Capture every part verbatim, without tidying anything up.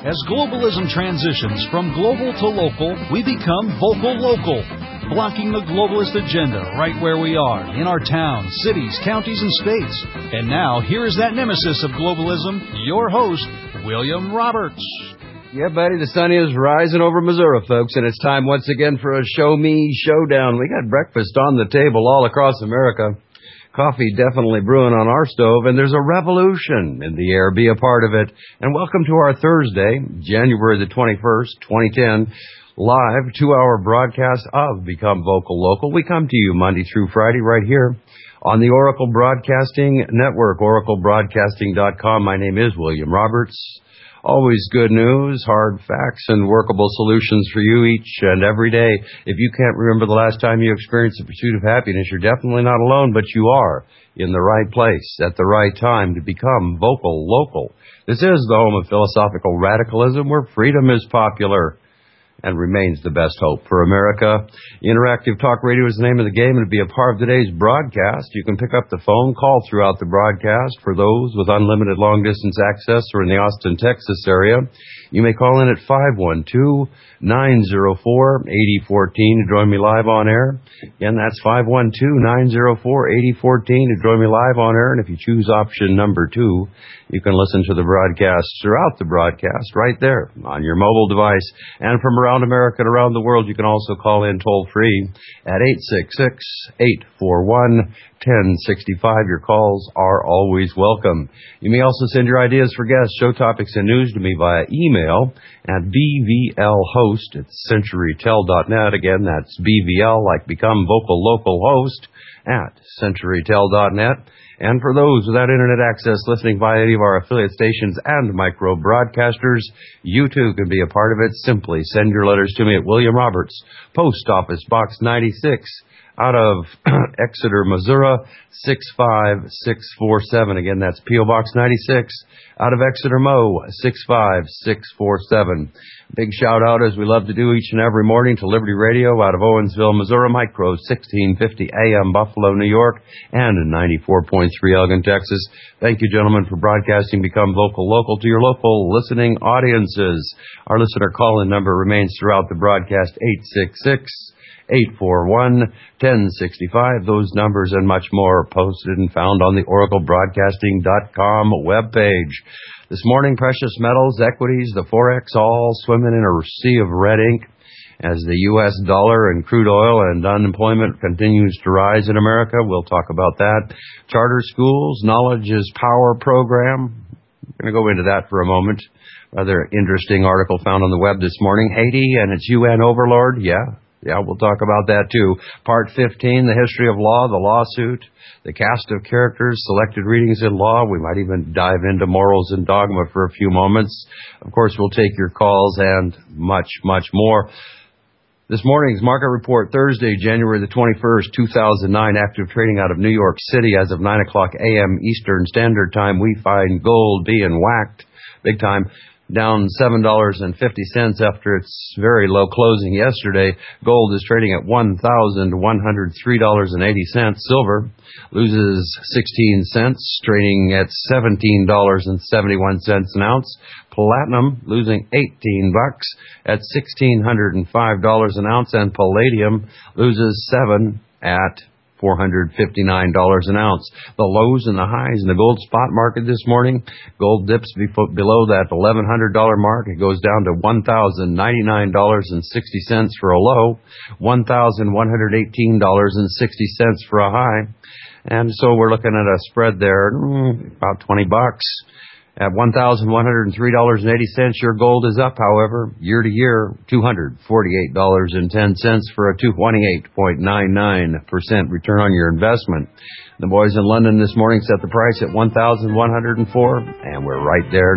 As globalism transitions from global to local, we become vocal local, blocking the globalist agenda right where we are, in our towns, cities, counties, and states. And now, here is that nemesis of globalism, your host, William Roberts. Yeah, buddy, the sun is rising over Missouri, folks, and it's time once again for a Show Me Showdown. We got breakfast on the table all across America. Coffee definitely brewing on our stove, and there's a revolution in the air. Be a part of it. And welcome to our Thursday, January the twenty-first, twenty ten, live two-hour broadcast of Become Vocal Local. We come to you Monday through Friday right here on the Oracle Broadcasting Network, oracle broadcasting dot com. My name is William Roberts. Always good news, hard facts, and workable solutions for you each and every day. If you can't remember the last time you experienced the pursuit of happiness, you're definitely not alone, but you are in the right place at the right time to become vocal local. This is the home of philosophical radicalism where freedom is popular and remains the best hope for America. Interactive Talk Radio is the name of the game, and to be a part of today's broadcast, you can pick up the phone call throughout the broadcast. For those with unlimited long-distance access or in the Austin, Texas area, you may call in at five one two, nine zero four, eight zero one four to join me live on air. Again, that's five one two, nine zero four, eight zero one four to join me live on air. And if you choose option number two, you can listen to the broadcast throughout the broadcast right there on your mobile device. And from around America and around the world, you can also call in toll-free at eight six six, eight four one, one zero six five. Your calls are always welcome. You may also send your ideas for guests, show topics, and news to me via email at b v l host at century tel dot net. Again, that's B V L, like Become Vocal Local Host, at century tel dot net. And for those without internet access listening via any of our affiliate stations and micro broadcasters, you too can be a part of it. Simply send your letters to me at William Roberts, Post Office Box ninety-six, out of Exeter, Missouri, six five six four seven. Again, that's P O Box ninety-six, out of Exeter, Mo, six five six four seven. Big shout out, as we love to do each and every morning, to Liberty Radio out of Owensville, Missouri, Micro sixteen fifty A M, Buffalo, New York, and ninety-four point three Elgin, Texas. Thank you, gentlemen, for broadcasting Become Vocal Local to your local listening audiences. Our listener call-in number remains throughout the broadcast, eight six six, eight four one, one zero six five. Those numbers and much more are posted and found on the oracle broadcasting dot com webpage. This morning, precious metals, equities, the Forex, all swimming in a sea of red ink as the U S dollar and crude oil and unemployment continues to rise in America. We'll talk about that. Charter schools, knowledge is power program. We're going to go into that for a moment. Rather interesting article found on the web this morning. Haiti and its U N overlord. Yeah. Yeah, we'll talk about that too. Part fifteen, the history of law, the lawsuit, the cast of characters, selected readings in law. We might even dive into morals and dogma for a few moments. Of course, we'll take your calls and much, much more. This morning's market report, Thursday, January the twenty-first, two thousand nine, active trading out of New York City as of nine o'clock A M Eastern Standard Time. We find gold being whacked big time, down seven dollars and fifty cents after its very low closing yesterday. Gold is trading at one thousand one hundred three dollars and eighty cents. Silver loses sixteen cents, trading at seventeen dollars and seventy-one cents an ounce. Platinum losing eighteen bucks at one thousand six hundred five dollars an ounce, and palladium loses seven at four hundred fifty-nine dollars an ounce. The lows and the highs in the gold spot market this morning. Gold dips below that eleven hundred dollars mark. It goes down to one thousand ninety-nine dollars and sixty cents for a low, one thousand one hundred eighteen dollars and sixty cents for a high. And so we're looking at a spread there, mm, about twenty bucks. At one thousand one hundred three dollars and eighty cents, your gold is up, however, year to year, two hundred forty-eight dollars and ten cents for a twenty-eight point nine nine percent return on your investment. The boys in London this morning set the price at one thousand one hundred four, and we're right there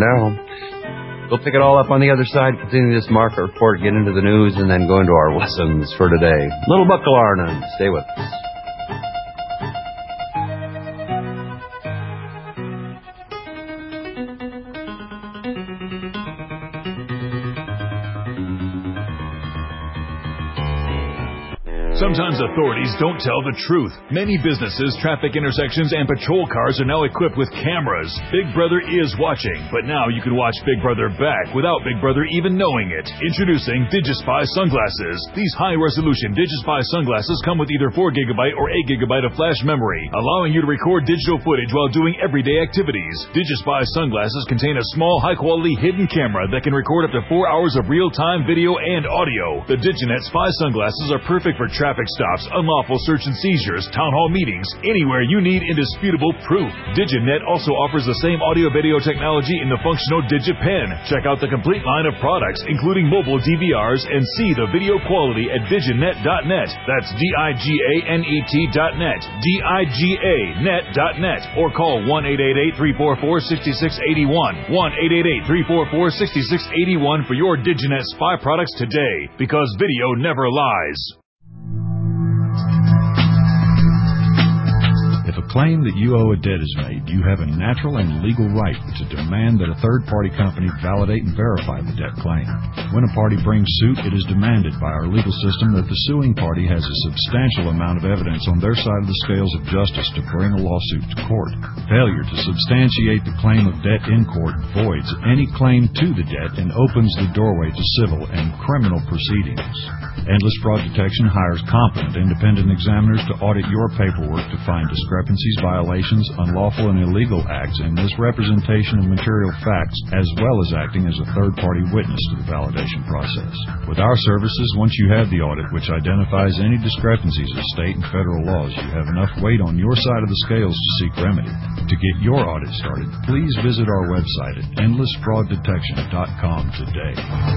now. We'll pick it all up on the other side, continue this market report, get into the news, and then go into our lessons for today. Little buckle Arnon, stay with us. Sometimes authorities don't tell the truth. Many businesses, traffic intersections, and patrol cars are now equipped with cameras. Big Brother is watching, but now you can watch Big Brother back without Big Brother even knowing it. Introducing DigiSpy sunglasses. These high-resolution DigiSpy sunglasses come with either four gigabyte or eight gigabyte of flash memory, allowing you to record digital footage while doing everyday activities. DigiSpy sunglasses contain a small, high-quality hidden camera that can record up to four hours of real-time video and audio. The DigiNet Spy sunglasses are perfect for traffic stops, unlawful search and seizures, town hall meetings, anywhere you need indisputable proof. DigiNet also offers the same audio-video technology in the functional DigiPen. Check out the complete line of products, including mobile D V Rs, and see the video quality at diginet dot net. That's D I G A N E T dot net. D I G A net dot net. Or call one eight eight eight, three four four, six six eight one. one eight eight eight, three four four, six six eight one for your DigiNet Spy products today, because video never lies. If a claim that you owe a debt is made, you have a natural and legal right to demand that a third-party company validate and verify the debt claim. When a party brings suit, it is demanded by our legal system that the suing party has a substantial amount of evidence on their side of the scales of justice to bring a lawsuit to court. Failure to substantiate the claim of debt in court voids any claim to the debt and opens the doorway to civil and criminal proceedings. Endless Fraud Detection hires competent independent examiners to audit your paperwork to find discrepancies, violations, unlawful and illegal acts, and misrepresentation of material facts, as well as acting as a third-party witness to the validation process. With our services, once you have the audit, which identifies any discrepancies of state and federal laws, you have enough weight on your side of the scales to seek remedy. To get your audit started, please visit our website at endless fraud detection dot com today.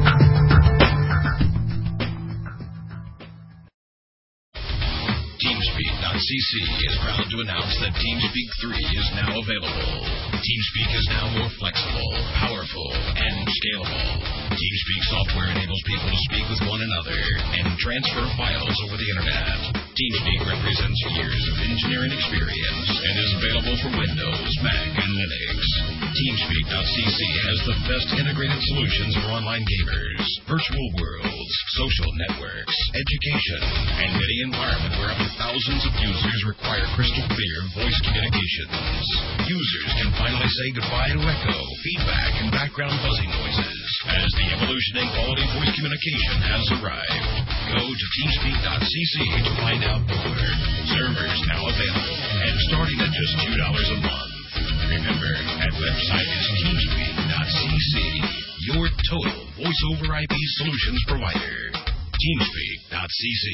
TeamSpeak dot c c is proud to announce that TeamSpeak three is now available. TeamSpeak is now more flexible, powerful, and scalable. TeamSpeak software enables people to speak with one another and transfer files over the internet. TeamSpeak represents years of engineering experience and is available for Windows, Mac, and Linux. TeamSpeak dot c c has the best integrated solutions for online gamers, virtual worlds, social networks, education, and any environment where up to thousands of users require crystal clear voice communications. Users can finally say goodbye to echo, feedback, and background buzzing noises as the evolution in quality voice communication has arrived. Go to TeamSpeak dot c c to find out more. Servers now available and starting at just two dollars a month. Remember, that website is TeamSpeak dot c c, your total voice-over I P solutions provider. TeamSpeak dot c c.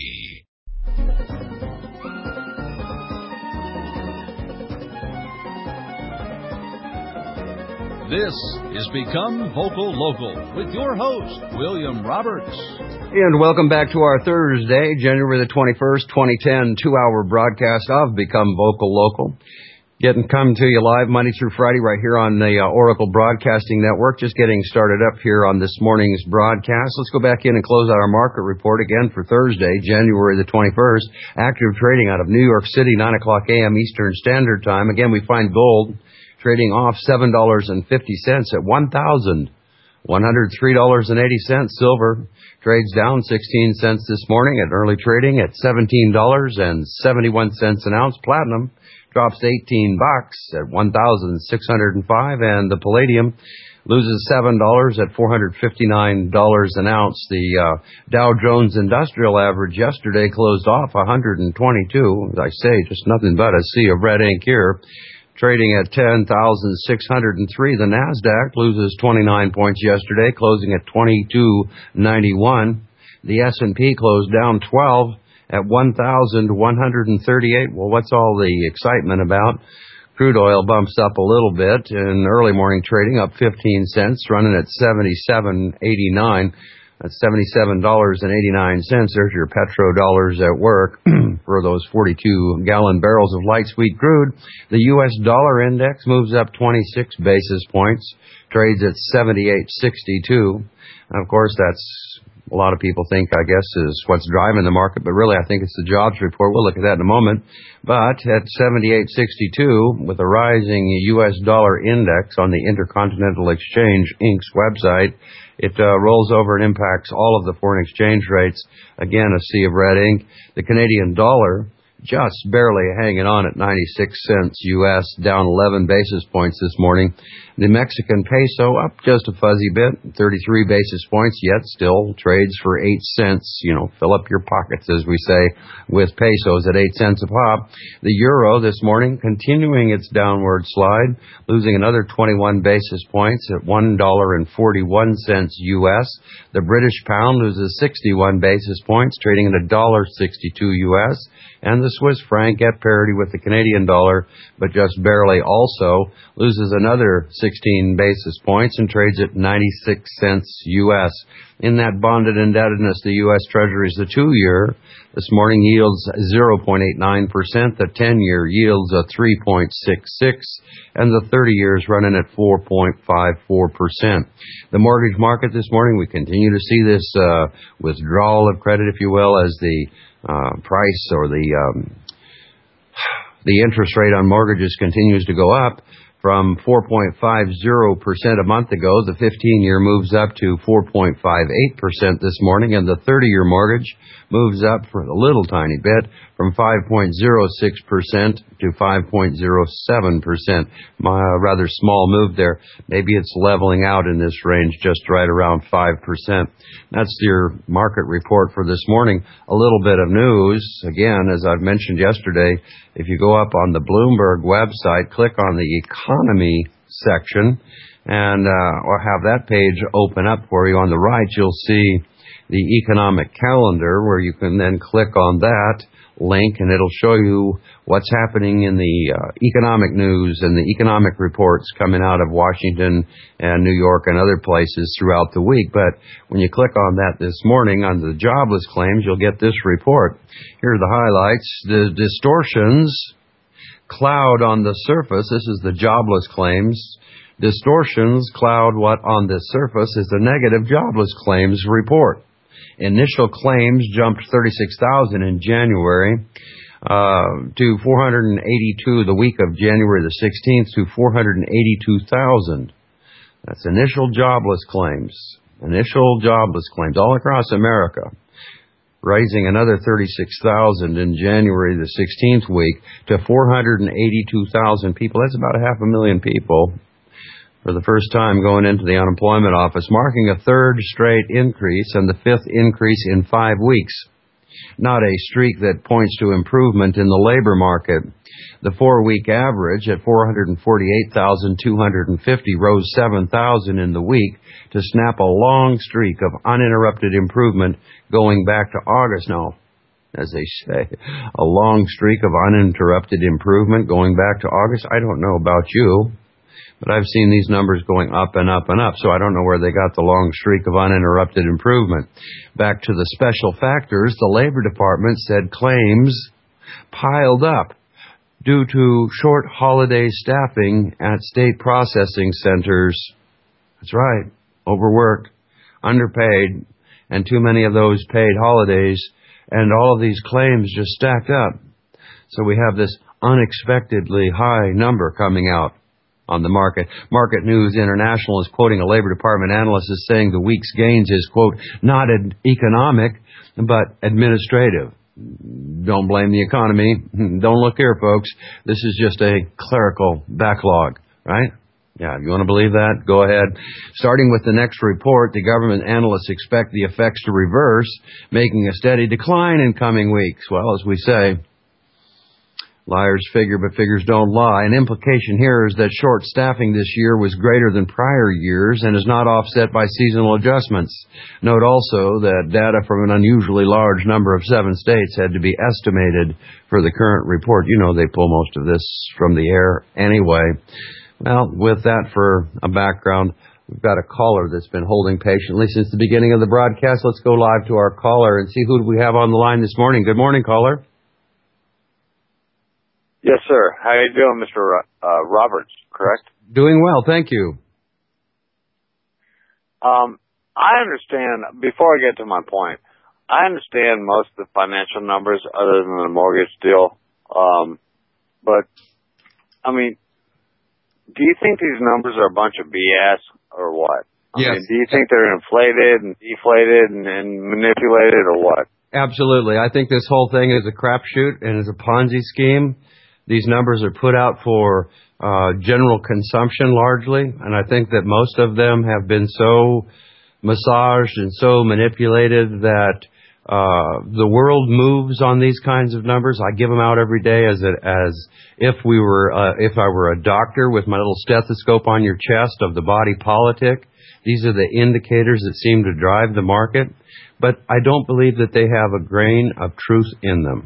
This is Become Vocal Local with your host, William Roberts. And welcome back to our Thursday, January the twenty-first, twenty ten, two-hour broadcast of Become Vocal Local. Getting come to you live Monday through Friday right here on the uh, Oracle Broadcasting Network. Just getting started up here on this morning's broadcast. Let's go back in and close out our market report again for Thursday, January the twenty-first. Active trading out of New York City, nine o'clock a.m. Eastern Standard Time. Again, we find gold trading off seven dollars and fifty cents at one thousand one hundred three dollars and eighty cents. Silver trades down sixteen cents this morning at early trading at seventeen dollars and seventy-one cents an ounce. Platinum drops eighteen bucks at one thousand six hundred five, and the palladium loses seven dollars at four hundred fifty-nine dollars an ounce. The uh, Dow Jones Industrial Average yesterday closed off one hundred twenty-two. As I say, just nothing but a sea of red ink here, trading at ten thousand six hundred three. The NASDAQ loses twenty-nine points yesterday, closing at twenty-two ninety-one. The S and P closed down twelve at one thousand one hundred thirty-eight. Well, what's all the excitement about? Crude oil bumps up a little bit in early morning trading, up fifteen cents, running at seventy-seven eighty-nine. That's seventy-seven dollars and eighty-nine cents. There's your petrodollars at work for those forty-two gallon barrels of light sweet crude. The U S dollar index moves up twenty-six basis points, trades at seventy-eight sixty-two. And of course, that's a lot of people think, I guess, is what's driving the market, but really I think it's the jobs report. We'll look at that in a moment. But at seventy-eight sixty-two, with a rising U S dollar index on the Intercontinental Exchange Incorporated's website, It uh, rolls over and impacts all of the foreign exchange rates. Again, a sea of red ink. The Canadian dollar just barely hanging on at ninety-six cents U S, down eleven basis points this morning. The Mexican peso up just a fuzzy bit, thirty-three basis points, yet still trades for eight cents. You know, fill up your pockets, as we say, with pesos at eight cents a pop. The euro this morning continuing its downward slide, losing another twenty-one basis points at one dollar and forty-one cents U S. The British pound loses sixty-one basis points, trading at one dollar sixty-two U S. And the Swiss franc at parity with the Canadian dollar, but just barely also, loses another sixteen basis points and trades at ninety-six cents U S. In that bonded indebtedness, the U S Treasuries, the two-year, this morning yields zero point eight nine percent, the ten-year yields a three point six six, and the thirty-year is running at four point five four percent. The mortgage market this morning, we continue to see this uh, withdrawal of credit, if you will, as the uh, price or the um, the interest rate on mortgages continues to go up. From four point five zero percent a month ago, the fifteen-year moves up to four point five eight percent this morning, and the thirty-year mortgage moves up for a little tiny bit from five point zero six percent to five point zero seven percent. A rather small move there. Maybe it's leveling out in this range just right around five percent. That's your market report for this morning. A little bit of news. Again, as I've mentioned yesterday, if you go up on the Bloomberg website, click on the economy section, and uh, or have that page open up for you. On the right, you'll see the economic calendar, where you can then click on that link, and it'll show you what's happening in the uh, economic news and the economic reports coming out of Washington and New York and other places throughout the week. But when you click on that this morning, on the jobless claims, you'll get this report. Here are the highlights. The distortions cloud on the surface. This is the jobless claims. Distortions cloud what on the surface is the negative jobless claims report. Initial claims jumped thirty-six thousand in January uh, to four hundred eighty-two the week of January the sixteenth to four hundred eighty-two thousand. That's initial jobless claims. Initial jobless claims all across America, rising another thirty-six thousand in January the sixteenth week to four hundred eighty-two thousand people. That's about a half a million people for the first time going into the unemployment office, marking a third straight increase and the fifth increase in five weeks. Not a streak that points to improvement in the labor market. The four-week average at four hundred forty-eight thousand two hundred fifty rose seven thousand in the week to snap a long streak of uninterrupted improvement going back to August. Now, as they say, a long streak of uninterrupted improvement going back to August. I don't know about you, but I've seen these numbers going up and up and up, so I don't know where they got the long streak of uninterrupted improvement. Back to the special factors, the Labor Department said claims piled up due to short holiday staffing at state processing centers. That's right, overworked, underpaid, and too many of those paid holidays, and all of these claims just stacked up. So we have this unexpectedly high number coming out on the market. Market News International is quoting a Labor Department analyst as saying the week's gains is, quote, not ad- economic, but administrative. Don't blame the economy. Don't look here, folks. This is just a clerical backlog, right? Yeah, if you want to believe that, go ahead. Starting with the next report, the government analysts expect the effects to reverse, making a steady decline in coming weeks. Well, as we say, liars figure, but figures don't lie. An implication here is that short staffing this year was greater than prior years and is not offset by seasonal adjustments. Note also that data from an unusually large number of seven states had to be estimated for the current report. You know they pull most of this from the air anyway. Well, with that for a background, we've got a caller that's been holding patiently since the beginning of the broadcast. Let's go live to our caller and see who do we have on the line this morning. Good morning, caller. Yes, sir. How are you doing, Mister Ro- uh, Roberts, correct? Doing well, thank you. Um, I understand, before I get to my point, I understand most of the financial numbers other than the mortgage deal. Um, but, I mean, do you think these numbers are a bunch of B S or what? I yes. mean, do you think they're inflated and deflated and, and manipulated or what? Absolutely. I think this whole thing is a crapshoot and is a Ponzi scheme. These numbers are put out for uh, general consumption largely, and I think that most of them have been so massaged and so manipulated that uh, the world moves on these kinds of numbers. I give them out every day as a, as if we were uh, if I were a doctor with my little stethoscope on your chest of the body politic. These are the indicators that seem to drive the market, but I don't believe that they have a grain of truth in them.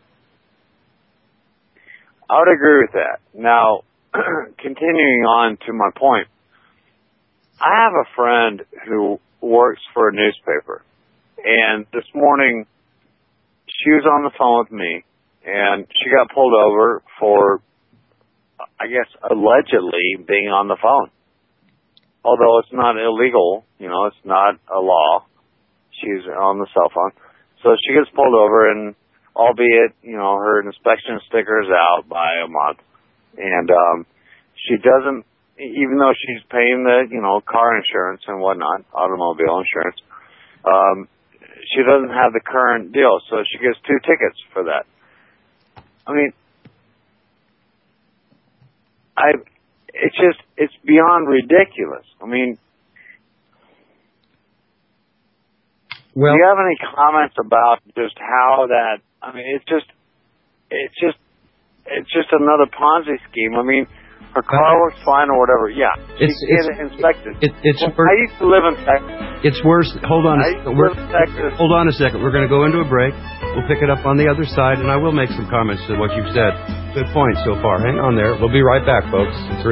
I would agree with that. Now, continuing on to my point, I have a friend who works for a newspaper, and this morning she was on the phone with me, and she got pulled over for, I guess, allegedly being on the phone. Although it's not illegal, you know, it's not a law. She's on the cell phone. So she gets pulled over, and albeit, you know, her inspection sticker is out by a month. And um, she doesn't, even though she's paying the, you know, car insurance and whatnot, automobile insurance, um, she doesn't have the current deal. So she gets two tickets for that. I mean, I... It's just, it's beyond ridiculous. I mean, well, do you have any comments about just how that, I mean, it's just, it's just, it's just another Ponzi scheme. I mean, her car works fine or whatever. Yeah, she it's, can get it's, it inspected. It, it's well, worse. I used to live in Texas. It's worse. Hold on. I A, used to we're, live in Texas. Hold on a second. We're going to go into a break. We'll pick it up on the other side, and I will make some comments to what you've said. Good point so far. Hang on there. We'll be right back, folks. Three.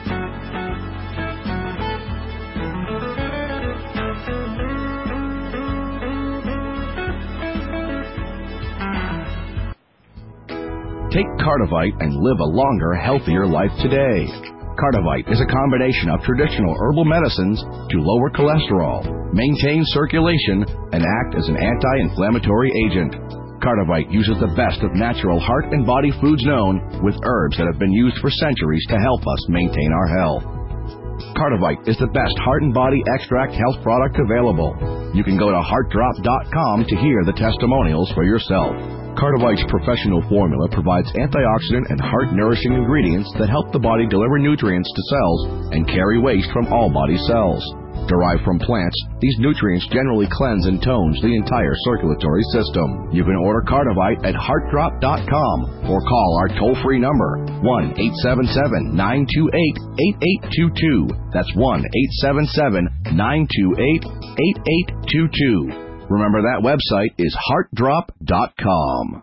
Take Cardivite and live a longer, healthier life today. Cardivite is a combination of traditional herbal medicines to lower cholesterol, maintain circulation, and act as an anti-inflammatory agent. Cardivite uses the best of natural heart and body foods known, with herbs that have been used for centuries to help us maintain our health. Cardivite is the best heart and body extract health product available. You can go to heart drop dot com to hear the testimonials for yourself. Cardivite's professional formula provides antioxidant and heart-nourishing ingredients that help the body deliver nutrients to cells and carry waste from all body cells. Derived from plants, these nutrients generally cleanse and tones the entire circulatory system. You can order Cardivite at heart drop dot com or call our toll-free number, one eight seven seven, nine two eight, eight eight two two. That's one eight seven seven, nine two eight, eight eight two two. Remember, that website is heart drop dot com.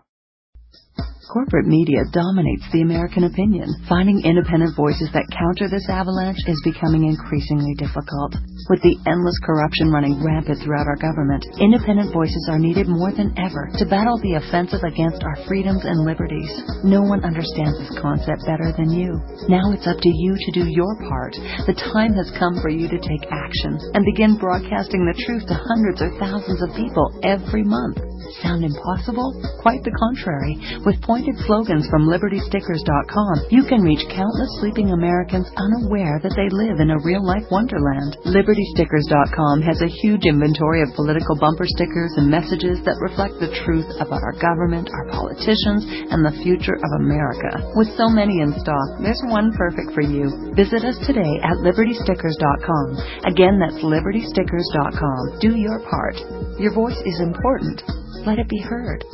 Corporate media dominates the American opinion. Finding independent voices that counter this avalanche is becoming increasingly difficult. With the endless corruption running rampant throughout our government, independent voices are needed more than ever to battle the offensive against our freedoms and liberties. No one understands this concept better than you. Now it's up to you to do your part. The time has come for you to take action and begin broadcasting the truth to hundreds or thousands of people every month. Sound impossible? Quite the contrary. With pointed slogans from liberty stickers dot com, you can reach countless sleeping Americans unaware that they live in a real-life wonderland. liberty stickers dot com has a huge inventory of political bumper stickers and messages that reflect the truth about our government, our politicians, and the future of America. With so many in stock, there's one perfect for you. Visit us today at liberty stickers dot com. Again, that's liberty stickers dot com. Do your part. Your voice is important. Let it be heard.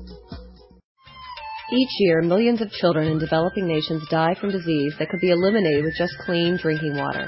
Each year, millions of children in developing nations die from disease that could be eliminated with just clean drinking water.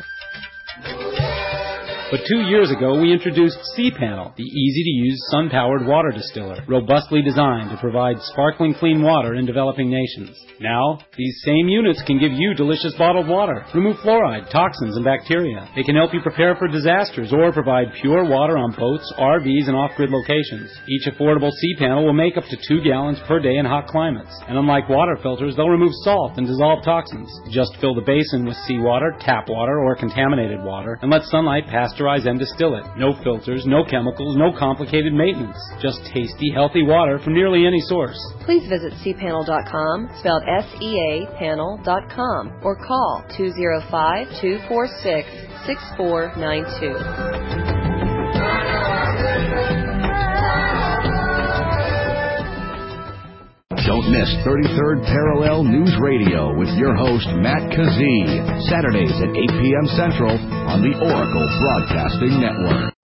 But two years ago, we introduced C-Panel, the easy-to-use sun-powered water distiller, robustly designed to provide sparkling clean water in developing nations. Now, these same units can give you delicious bottled water, remove fluoride, toxins, and bacteria. They can help you prepare for disasters or provide pure water on boats, R Vs, and off-grid locations. Each affordable C-Panel will make up to two gallons per day in hot climates. And unlike water filters, they'll remove salt and dissolve toxins. Just fill the basin with seawater, tap water, or contaminated water, and let sunlight pass through pasteurize and distill it. No filters, no chemicals, no complicated maintenance. Just tasty, healthy water from nearly any source. Please visit C panel dot com, spelled S E A panel dot com, or call two oh five, two four six, six four nine two. Don't miss thirty-third Parallel News Radio with your host, Matt Kazee, Saturdays at eight p.m. Central on the Oracle Broadcasting Network.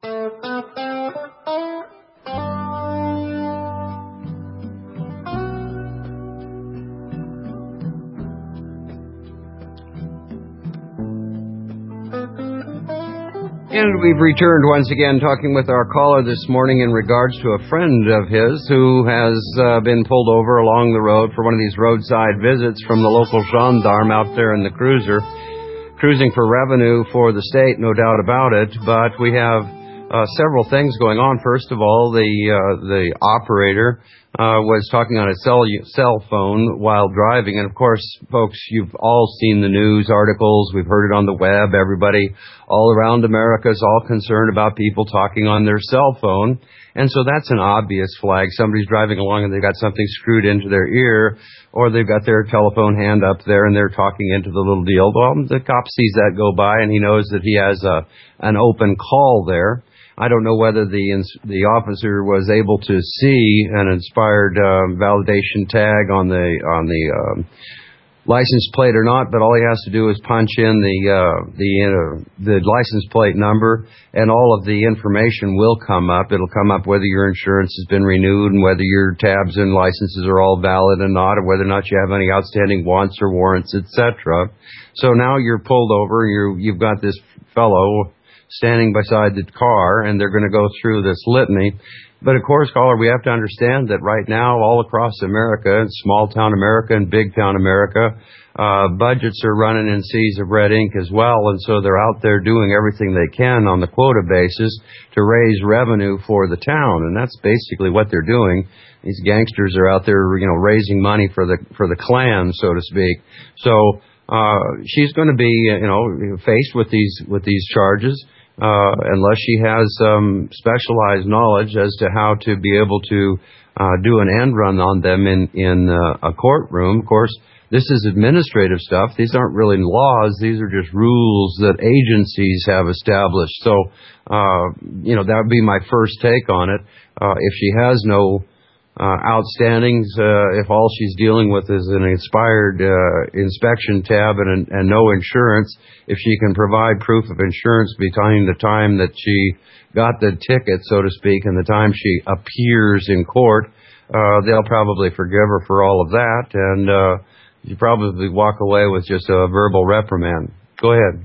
And we've returned once again talking with our caller this morning in regards to a friend of his who has uh, been pulled over along the road for one of these roadside visits from the local gendarme out there in the cruiser, cruising for revenue for the state, no doubt about it. But we have uh, several things going on. First of all, the uh, the operator uh, was talking on his cell, cell phone while driving. And, of course, folks, you've all seen the news articles. We've heard it on the web. Everybody all around America is all concerned about people talking on their cell phone. And so that's an obvious flag. Somebody's driving along and they've got something screwed into their ear, or they've got their telephone hand up there and they're talking into the little deal. Well, the cop sees that go by and he knows that he has a an open call there. I don't know whether the the officer was able to see an expired uh, validation tag on the on the um, license plate or not, but all he has to do is punch in the uh, the uh, the license plate number, and all of the information will come up. It'll come up whether your insurance has been renewed and whether your tabs and licenses are all valid or not, or whether or not you have any outstanding wants or warrants, et cetera. So now you're pulled over. You you've got this fellow standing beside the car, and they're going to go through this litany. But, of course, caller, we have to understand that right now, all across America, small-town America and big-town America, uh, budgets are running in seas of red ink as well, and so they're out there doing everything they can on the quota basis to raise revenue for the town, and that's basically what they're doing. These gangsters are out there, you know, raising money for the for the Klan, so to speak. So uh, she's going to be, you know, faced with these with these charges. Uh, unless she has some specialized knowledge as to how to be able to uh, do an end run on them in, in uh, a courtroom. Of course, this is administrative stuff. These aren't really laws. These are just rules that agencies have established. So, uh, you know, that would be my first take on it. Uh, if she has no uh, outstandings, uh, if all she's dealing with is an expired uh, inspection tab and, and no insurance, if she can provide proof of insurance between the time that she got the ticket, so to speak, and the time she appears in court, uh, they'll probably forgive her for all of that, and uh, you probably walk away with just a verbal reprimand. Go ahead.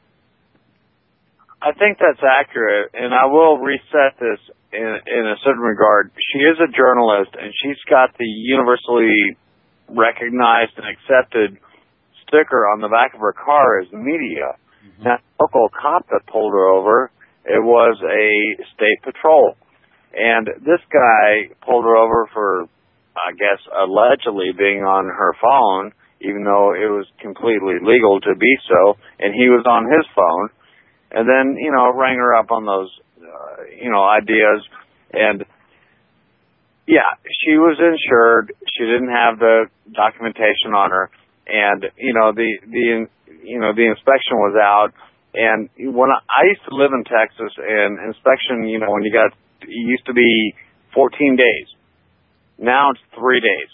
I think that's accurate, and I will reset this in, in a certain regard. She is a journalist, and she's got the universally recognized and accepted sticker on the back of her car as the media. Mm-hmm. Now, the local cop that pulled her over, it was a state patrol. And this guy pulled her over for, I guess, allegedly being on her phone, even though it was completely legal to be so, and he was on his phone. And then, you know, rang her up on those, uh, you know, ideas. And, yeah, she was insured. She didn't have the documentation on her. And, you know, the, the, you know, the inspection was out. And when I, I used to live in Texas, and inspection, you know, when you got, it used to be fourteen days. Now it's three days.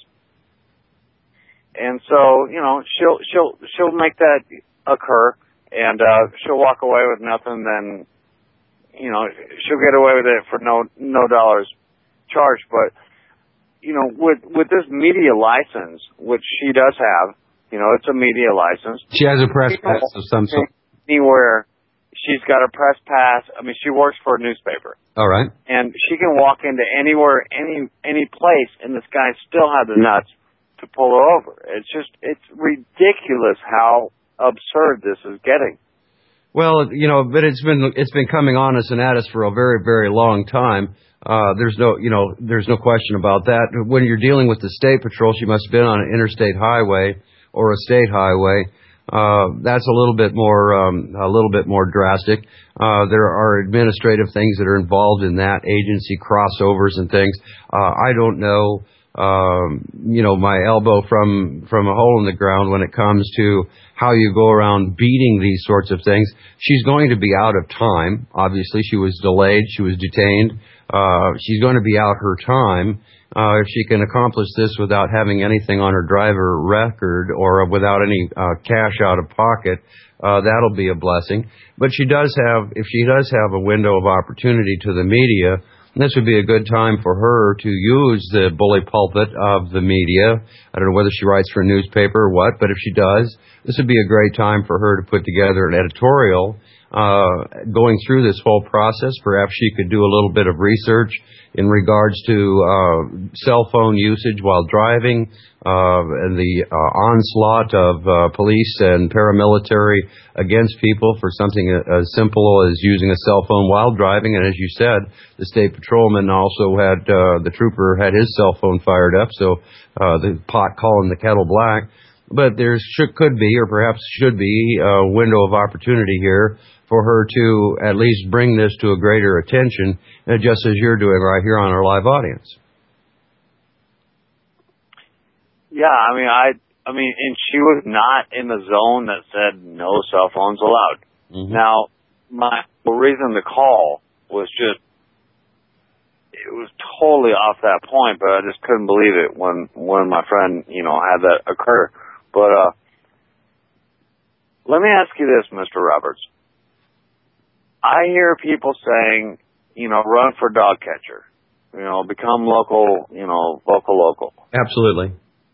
And so, you know, she'll, she'll, she'll make that occur. And uh, she'll walk away with nothing, then, you know, she'll get away with it for no no dollars charged. But, you know, with with this media license, which she does have, you know, it's a media license. She has a press pass of some sort. Anywhere, she's got a press pass. I mean, she works for a newspaper. All right. And she can walk into anywhere, any any place, and this guy still has the nuts to pull her over. It's just, it's ridiculous how absurd this is getting. Well, you know, but it's been it's been coming on us and at us for a very, very long time. Uh, there's no, you know, there's no question about that. When you're dealing with the state patrol, she must have been on an interstate highway or a state highway. Uh, that's a little bit more, um, a little bit more drastic. Uh, there are administrative things that are involved in that, agency crossovers and things. Uh, I don't know, um, you know, my elbow from, from a hole in the ground when it comes to how you go around beating these sorts of things. She's going to be out of time. Obviously, she was delayed. She was detained. Uh, she's going to be out her time. Uh, if she can accomplish this without having anything on her driver record or without any uh, cash out of pocket, uh, that'll be a blessing. But she does have, if she does have a window of opportunity to the media, this would be a good time for her to use the bully pulpit of the media. I don't know whether she writes for a newspaper or what, but if she does, this would be a great time for her to put together an editorial uh, going through this whole process. Perhaps she could do a little bit of research in regards to uh, cell phone usage while driving, uh, and the uh, onslaught of uh, police and paramilitary against people for something as simple as using a cell phone while driving. And as you said, the state patrolman also had, uh, the trooper had his cell phone fired up, so uh, the pot calling the kettle black. But there should, could be, or perhaps should be, a window of opportunity here for her to at least bring this to a greater attention, uh, just as you're doing right here on our live audience. Yeah, I mean, I, I mean, and she was not in the zone that said no cell phones allowed. Mm-hmm. Now, my the reason to call was just, it was totally off that point, but I just couldn't believe it when, when my friend, you know, had that occur. But, uh, let me ask you this, Mister Roberts. I hear people saying, you know, run for dog catcher, you know, become local, you know, local, local. Absolutely.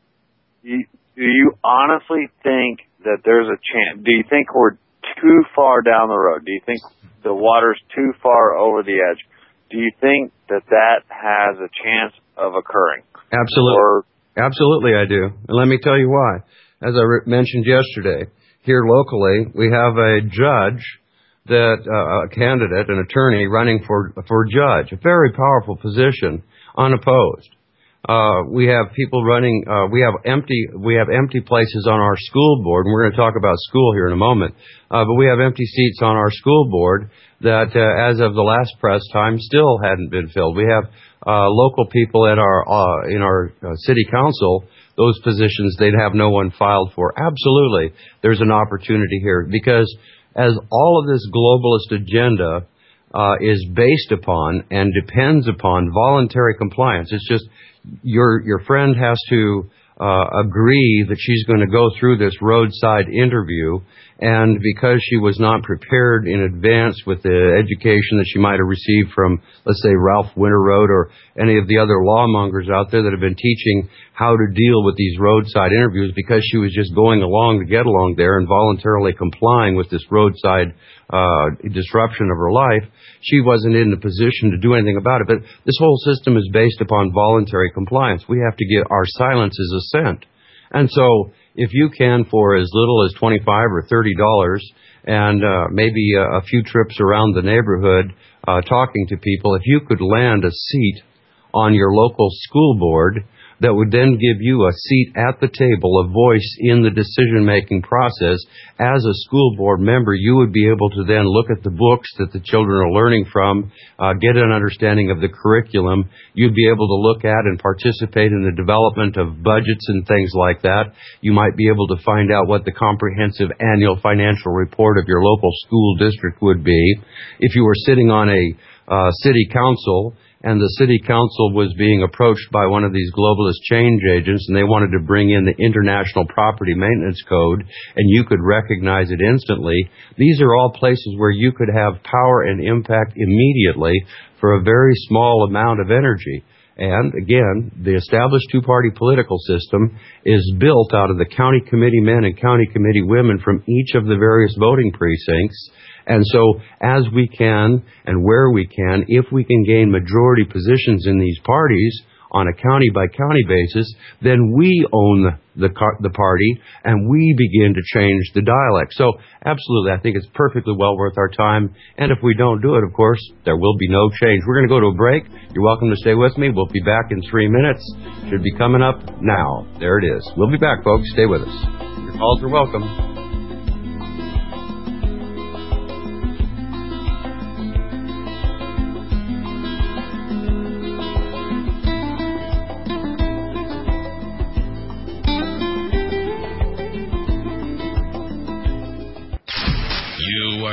You, do you honestly think that there's a chance? Do you think we're too far down the road? Do you think the water's too far over the edge? Do you think that that has a chance of occurring? Absolutely. Or, Absolutely, I do. And let me tell you why. As I re- mentioned yesterday, here locally, we have a judge that uh, a candidate, an attorney running for for judge, a very powerful position, unopposed. Uh, we have people running. Uh, we have empty. We have empty places on our school board, and we're going to talk about school here in a moment. Uh, but we have empty seats on our school board that, uh, as of the last press time, still hadn't been filled. We have uh, local people at our uh, in our uh, city council. Those positions they'd have no one filed for. Absolutely, there's an opportunity here because as all of this globalist agenda uh, is based upon and depends upon voluntary compliance. It's just your your friend has to uh, agree that she's going to go through this roadside interview, and because she was not prepared in advance with the education that she might have received from, let's say, Ralph Winterroad or any of the other lawmongers out there that have been teaching how to deal with these roadside interviews, because she was just going along to get along there and voluntarily complying with this roadside uh disruption of her life, she wasn't in the position to do anything about it. But this whole system is based upon voluntary compliance. We have to get our silence as assent. And so if you can, for as little as twenty-five or thirty dollars and uh, maybe a, a few trips around the neighborhood uh, talking to people, if you could land a seat on your local school board that would then give you a seat at the table, a voice in the decision-making process. As a school board member, you would be able to then look at the books that the children are learning from, uh, get an understanding of the curriculum. You'd be able to look at and participate in the development of budgets and things like that. You might be able to find out what the comprehensive annual financial report of your local school district would be. If you were sitting on a uh, city council, and the city council was being approached by one of these globalist change agents, and they wanted to bring in the International Property Maintenance Code, and you could recognize it instantly. These are all places where you could have power and impact immediately for a very small amount of energy. And again, the established two-party political system is built out of the county committee men and county committee women from each of the various voting precincts. And so as we can and where we can, if we can gain majority positions in these parties on a county-by-county basis, then we own the the party and we begin to change the dialect. So absolutely, I think it's perfectly well worth our time. And if we don't do it, of course, there will be no change. We're going to go to a break. You're welcome to stay with me. We'll be back in three minutes. Should be coming up now. There it is. We'll be back, folks. Stay with us. Your calls are welcome.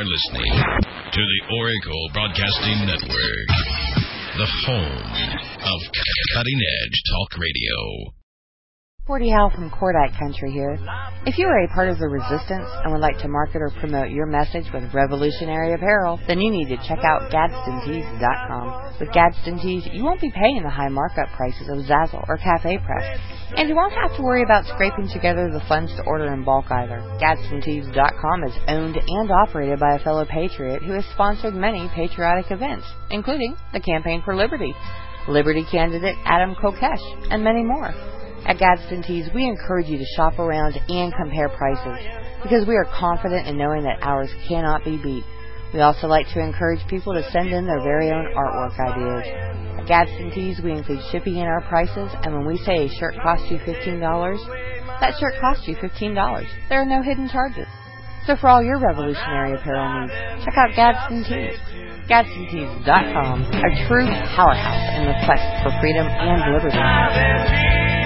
are listening to the Oracle Broadcasting Network, the home of cutting-edge talk radio. Forty Hal from Cordite Country here. If you are a part of the resistance and would like to market or promote your message with revolutionary apparel, then you need to check out Gadsden Tees dot com. With Gadsden Tees, you won't be paying the high markup prices of Zazzle or Cafe Press, and you won't have to worry about scraping together the funds to order in bulk either. Gadsden Tees dot com is owned and operated by a fellow patriot who has sponsored many patriotic events, including the Campaign for Liberty, Liberty candidate Adam Kokesh, and many more. At Gadsden Tees, we encourage you to shop around and compare prices because we are confident in knowing that ours cannot be beat. We also like to encourage people to send in their very own artwork ideas. At Gadsden Tees, we include shipping in our prices, and when we say a shirt costs you fifteen dollars, that shirt costs you fifteen dollars. There are no hidden charges. So for all your revolutionary apparel needs, check out Gadsden Tees. Gadsden Tees dot com, a true powerhouse in the quest for freedom and liberty.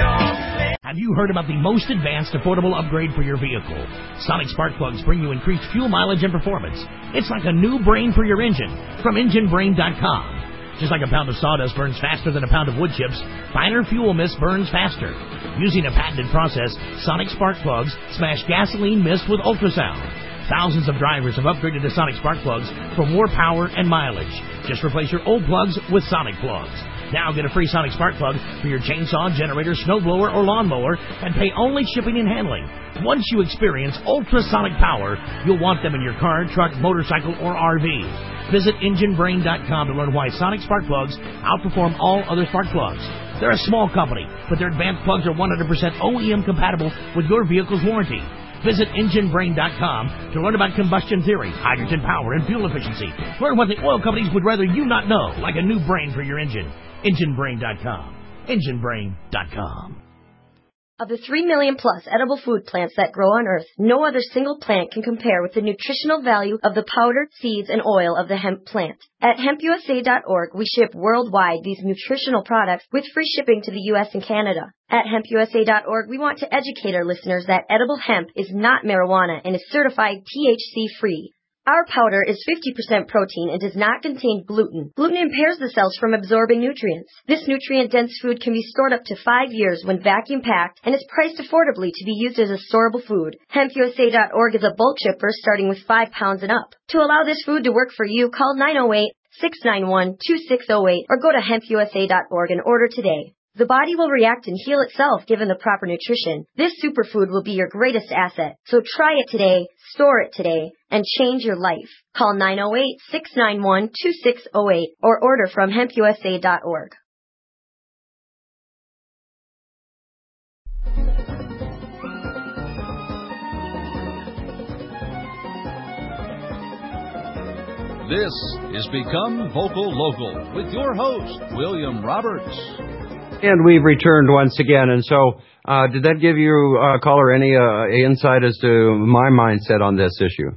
Have you heard about the most advanced affordable upgrade for your vehicle? Sonic Spark Plugs bring you increased fuel mileage and performance. It's like a new brain for your engine from engine brain dot com. Just like a pound of sawdust burns faster than a pound of wood chips, finer fuel mist burns faster. Using a patented process, Sonic Spark Plugs smash gasoline mist with ultrasound. Thousands of drivers have upgraded to Sonic Spark Plugs for more power and mileage. Just replace your old plugs with Sonic Plugs. Now get a free Sonic Spark Plug for your chainsaw, generator, snowblower, or lawnmower and pay only shipping and handling. Once you experience ultrasonic power, you'll want them in your car, truck, motorcycle, or R V. Visit engine brain dot com to learn why Sonic Spark Plugs outperform all other spark plugs. They're a small company, but their advanced plugs are one hundred percent O E M compatible with your vehicle's warranty. Visit engine brain dot com to learn about combustion theory, hydrogen power, and fuel efficiency. Learn what the oil companies would rather you not know, like a new brain for your engine. engine brain dot com. engine brain dot com. Of the three million plus edible food plants that grow on Earth, no other single plant can compare with the nutritional value of the powder, seeds, and oil of the hemp plant. At hemp U S A dot org, we ship worldwide these nutritional products with free shipping to the U S and Canada. At hemp U S A dot org, we want to educate our listeners that edible hemp is not marijuana and is certified T H C-free. Our powder is fifty percent protein and does not contain gluten. Gluten impairs the cells from absorbing nutrients. This nutrient-dense food can be stored up to five years when vacuum-packed and is priced affordably to be used as a storable food. hemp U S A dot org is a bulk shipper starting with five pounds and up. To allow this food to work for you, call nine oh eight, six nine one, two six oh eight or go to hemp U S A dot org and order today. The body will react and heal itself given the proper nutrition. This superfood will be your greatest asset. So try it today, store it today, and change your life. Call nine oh eight, six nine one, two six oh eight or order from hemp U S A dot org. This is Become Vocal Local with your host, William Roberts. And we've returned once again. And so, uh, did that give you, uh, caller, any uh, insight as to my mindset on this issue?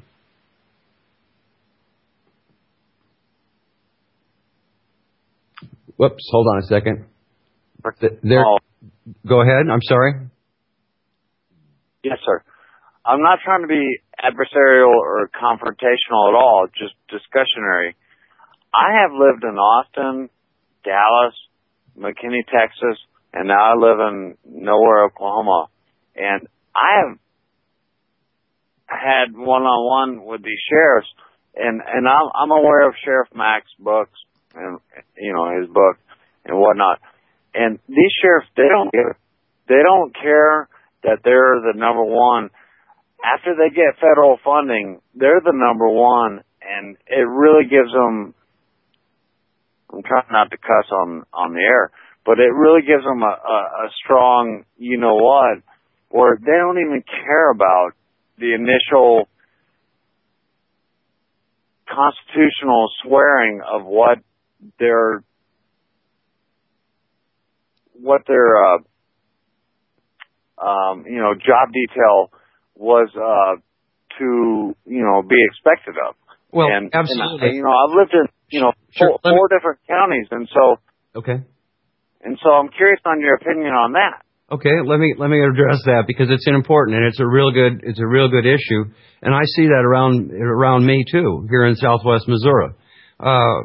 Whoops, hold on a second. There, oh. Go ahead, I'm sorry. Yes, sir. I'm not trying to be adversarial or confrontational at all, just discussionary. I have lived in Austin, Dallas, McKinney, Texas, and now I live in Nowhere, Oklahoma. And I have had one-on-one with these sheriffs, and, and I'm, I'm aware of Sheriff Mack's books and, you know, his book and whatnot. And these sheriffs, they don't give, they don't care that they're the number one. After they get federal funding, they're the number one, and it really gives them, I'm trying not to cuss on, on the air, but it really gives them a, a, a strong, you know what, where they don't even care about the initial constitutional swearing of what their, what their, uh, um, you know, job detail was, uh, to, you know, be expected of. Well, and, absolutely. And, you know, I've lived in, you know, sure. four, four different counties, and so. Okay. And so I'm curious on your opinion on that. Okay, let me let me address that because it's important and it's a real good it's a real good issue, and I see that around around me too here in Southwest Missouri. Uh,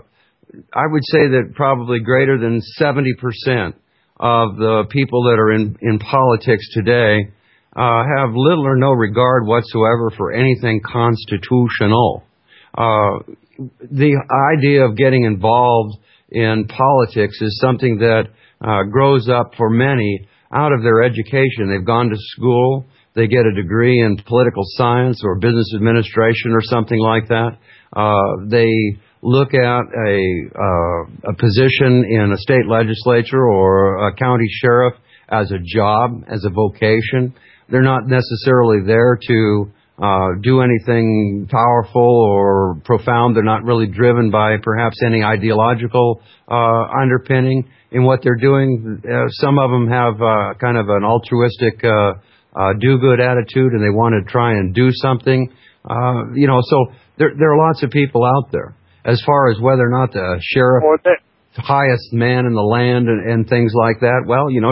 I would say that probably greater than seventy percent of the people that are in in politics today uh, have little or no regard whatsoever for anything constitutional. Uh, the idea of getting involved in politics is something that uh, grows up for many out of their education. They've gone to school, they get a degree in political science or business administration or something like that. Uh, they look at a, uh, a position in a state legislature or a county sheriff as a job, as a vocation. They're not necessarily there to uh, do anything powerful or profound. They're not really driven by perhaps any ideological uh, underpinning in what they're doing. Uh, some of them have uh, kind of an altruistic uh, uh, do-good attitude, and they want to try and do something. Uh, you know, so there, there are lots of people out there. As far as whether or not the sheriff, the highest man in the land and, and things like that, well, you know,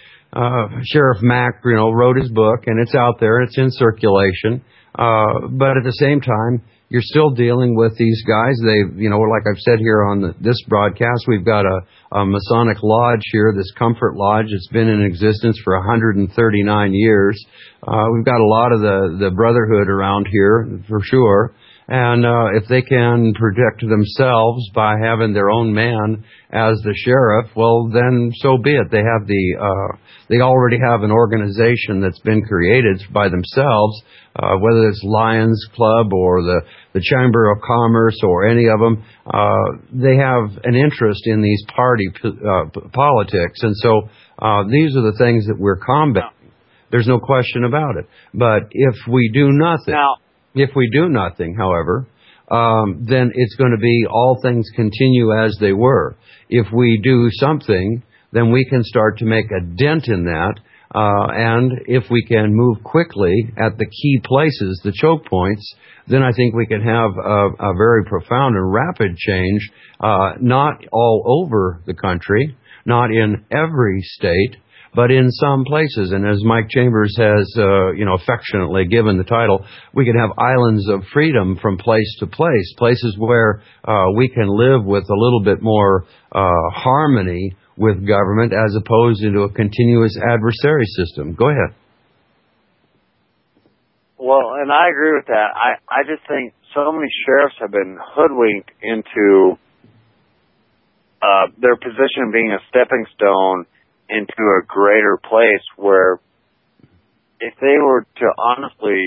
uh, Sheriff Mack, you know, wrote his book, and it's out there, it's in circulation. Uh, but at the same time, you're still dealing with these guys. They, you know, like I've said here on the, this broadcast, we've got a, a Masonic lodge here, this Comfort Lodge. It's been in existence for one hundred thirty-nine years. Uh, we've got a lot of the, the brotherhood around here, for sure. And uh, if they can protect themselves by having their own man as the sheriff, well, then so be it. They have the uh, they already have an organization that's been created by themselves, uh, whether it's Lions Club or the the Chamber of Commerce or any of them. Uh, they have an interest in these party uh, politics, and so uh, these are the things that we're combating. There's no question about it. But if we do nothing. Now, If we do nothing, however, um, then it's going to be all things continue as they were. If we do something, then we can start to make a dent in that. Uh, and if we can move quickly at the key places, the choke points, then I think we can have a, a very profound and rapid change, uh, not all over the country, not in every state, but in some places. And as Mike Chambers has, uh, you know, affectionately given the title, we can have islands of freedom from place to place, places where uh, we can live with a little bit more uh, harmony with government as opposed to a continuous adversary system. Go ahead. Well, and I agree with that. I, I just think so many sheriffs have been hoodwinked into uh, their position being a stepping stone into a greater place where if they were to honestly,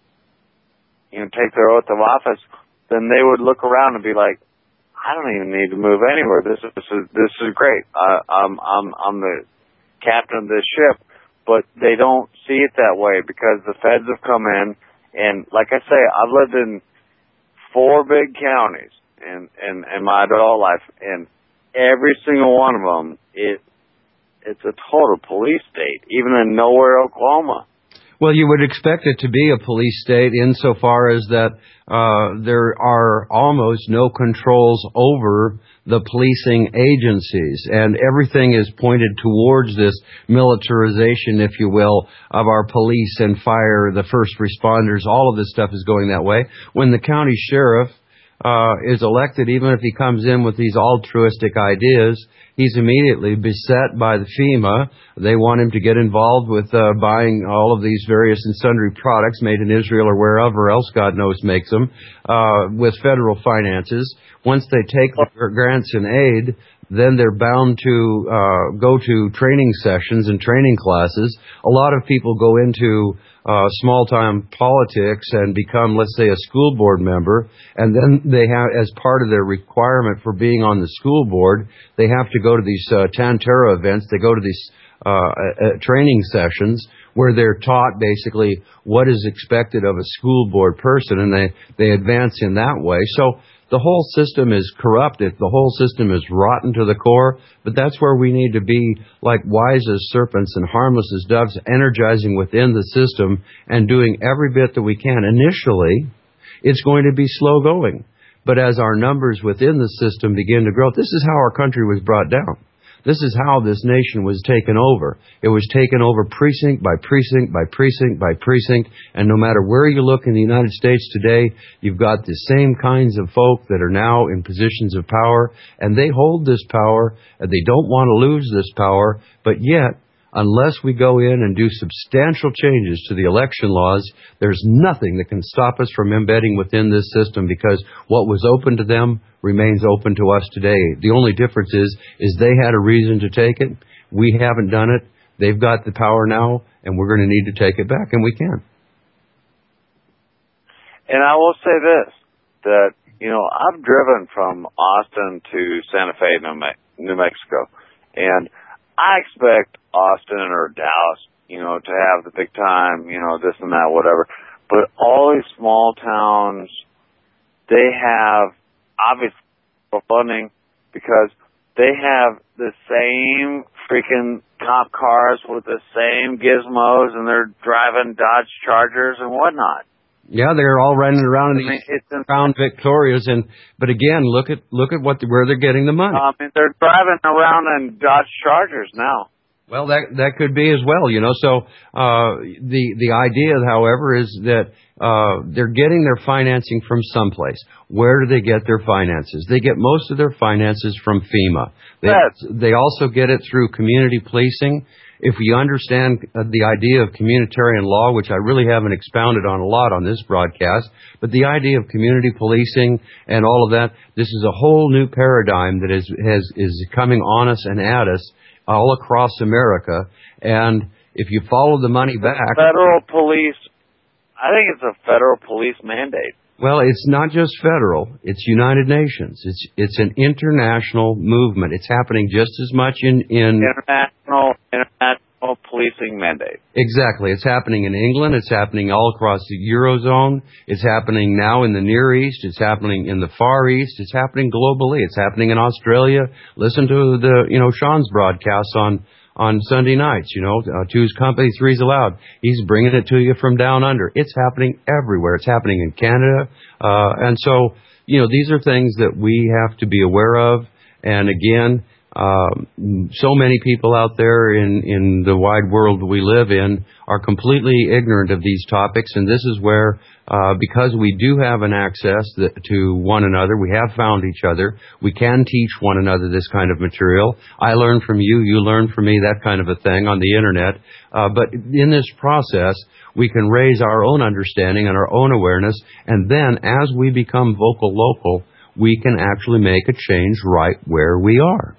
you know, take their oath of office, then they would look around and be like, I don't even need to move anywhere. This is this is, this is great. Uh, I'm I'm I'm the captain of this ship, but they don't see it that way because the feds have come in, and like I say, I've lived in four big counties in in, in my adult life, and every single one of them it. It's a total police state, even in nowhere, Oklahoma. Well, you would expect it to be a police state insofar as that uh, there are almost no controls over the policing agencies, and everything is pointed towards this militarization, if you will, of our police and fire, the first responders. All of this stuff is going that way. When the county sheriff uh, is elected, even if he comes in with these altruistic ideas, he's immediately beset by the FEMA. They want him to get involved with uh, buying all of these various and sundry products made in Israel or wherever else God knows makes them, uh, with federal finances. Once they take the grants and aid, then they're bound to uh, go to training sessions and training classes. A lot of people go into uh, small-time politics and become, let's say, a school board member, and then they have, as part of their requirement for being on the school board, they have to go to these uh, Tantera events. They go to these uh, uh, training sessions where they're taught basically what is expected of a school board person, and they, they advance in that way. So the whole system is corrupted. The whole system is rotten to the core, but that's where we need to be like wise as serpents and harmless as doves, energizing within the system and doing every bit that we can. Initially, it's going to be slow going, but as our numbers within the system begin to grow, this is how our country was brought down. This is how this nation was taken over. It was taken over precinct by precinct by precinct by precinct, and no matter where you look in the United States today, you've got the same kinds of folk that are now in positions of power, and they hold this power, and they don't want to lose this power, but yet, unless we go in and do substantial changes to the election laws, there's nothing that can stop us from embedding within this system, because what was open to them remains open to us today. The only difference is, is they had a reason to take it. We haven't done it. They've got the power now, and we're going to need to take it back, and we can. And I will say this, that, you know, I've driven from Austin to Santa Fe, New Mexico, and I expect Austin or Dallas, you know, to have the big time, you know, this and that, whatever. But all these small towns, they have obviously funding because they have the same freaking cop cars with the same gizmos, and they're driving Dodge Chargers and whatnot. Yeah, they're all running around in I mean, these Crown Victorias, and but again, look at look at what the, where they're getting the money. I mean, they're driving around in Dodge Chargers now. Well, that that could be as well, you know. So uh, the the idea, however, is that uh, they're getting their financing from someplace. Where do they get their finances? They get most of their finances from FEMA. They, yes. they also get it through community policing. If we understand the idea of communitarian law, which I really haven't expounded on a lot on this broadcast, but the idea of community policing and all of that, this is a whole new paradigm that is has is coming on us and at us all across America. And if you follow the money back, federal police, I think it's a federal police mandate. Well, it's not just federal. It's United Nations. It's it's an international movement. It's happening just as much in... in international international policing mandate. Exactly. It's happening in England. It's happening all across the Eurozone. It's happening now in the Near East. It's happening in the Far East. It's happening globally. It's happening in Australia. Listen to the, you know, Sean's broadcasts on... on Sunday nights, you know, uh, two's company, three's allowed. He's bringing it to you from down under. It's happening everywhere. It's happening in Canada. Uh, and so, you know, these are things that we have to be aware of. And again, um, so many people out there in, in the wide world we live in are completely ignorant of these topics. And this is where, uh, because we do have an access that, to one another, we have found each other, we can teach one another this kind of material. I learn from you, you learn from me, that kind of a thing on the internet. Uh, but in this process, we can raise our own understanding and our own awareness. And then as we become vocal local, we can actually make a change right where we are.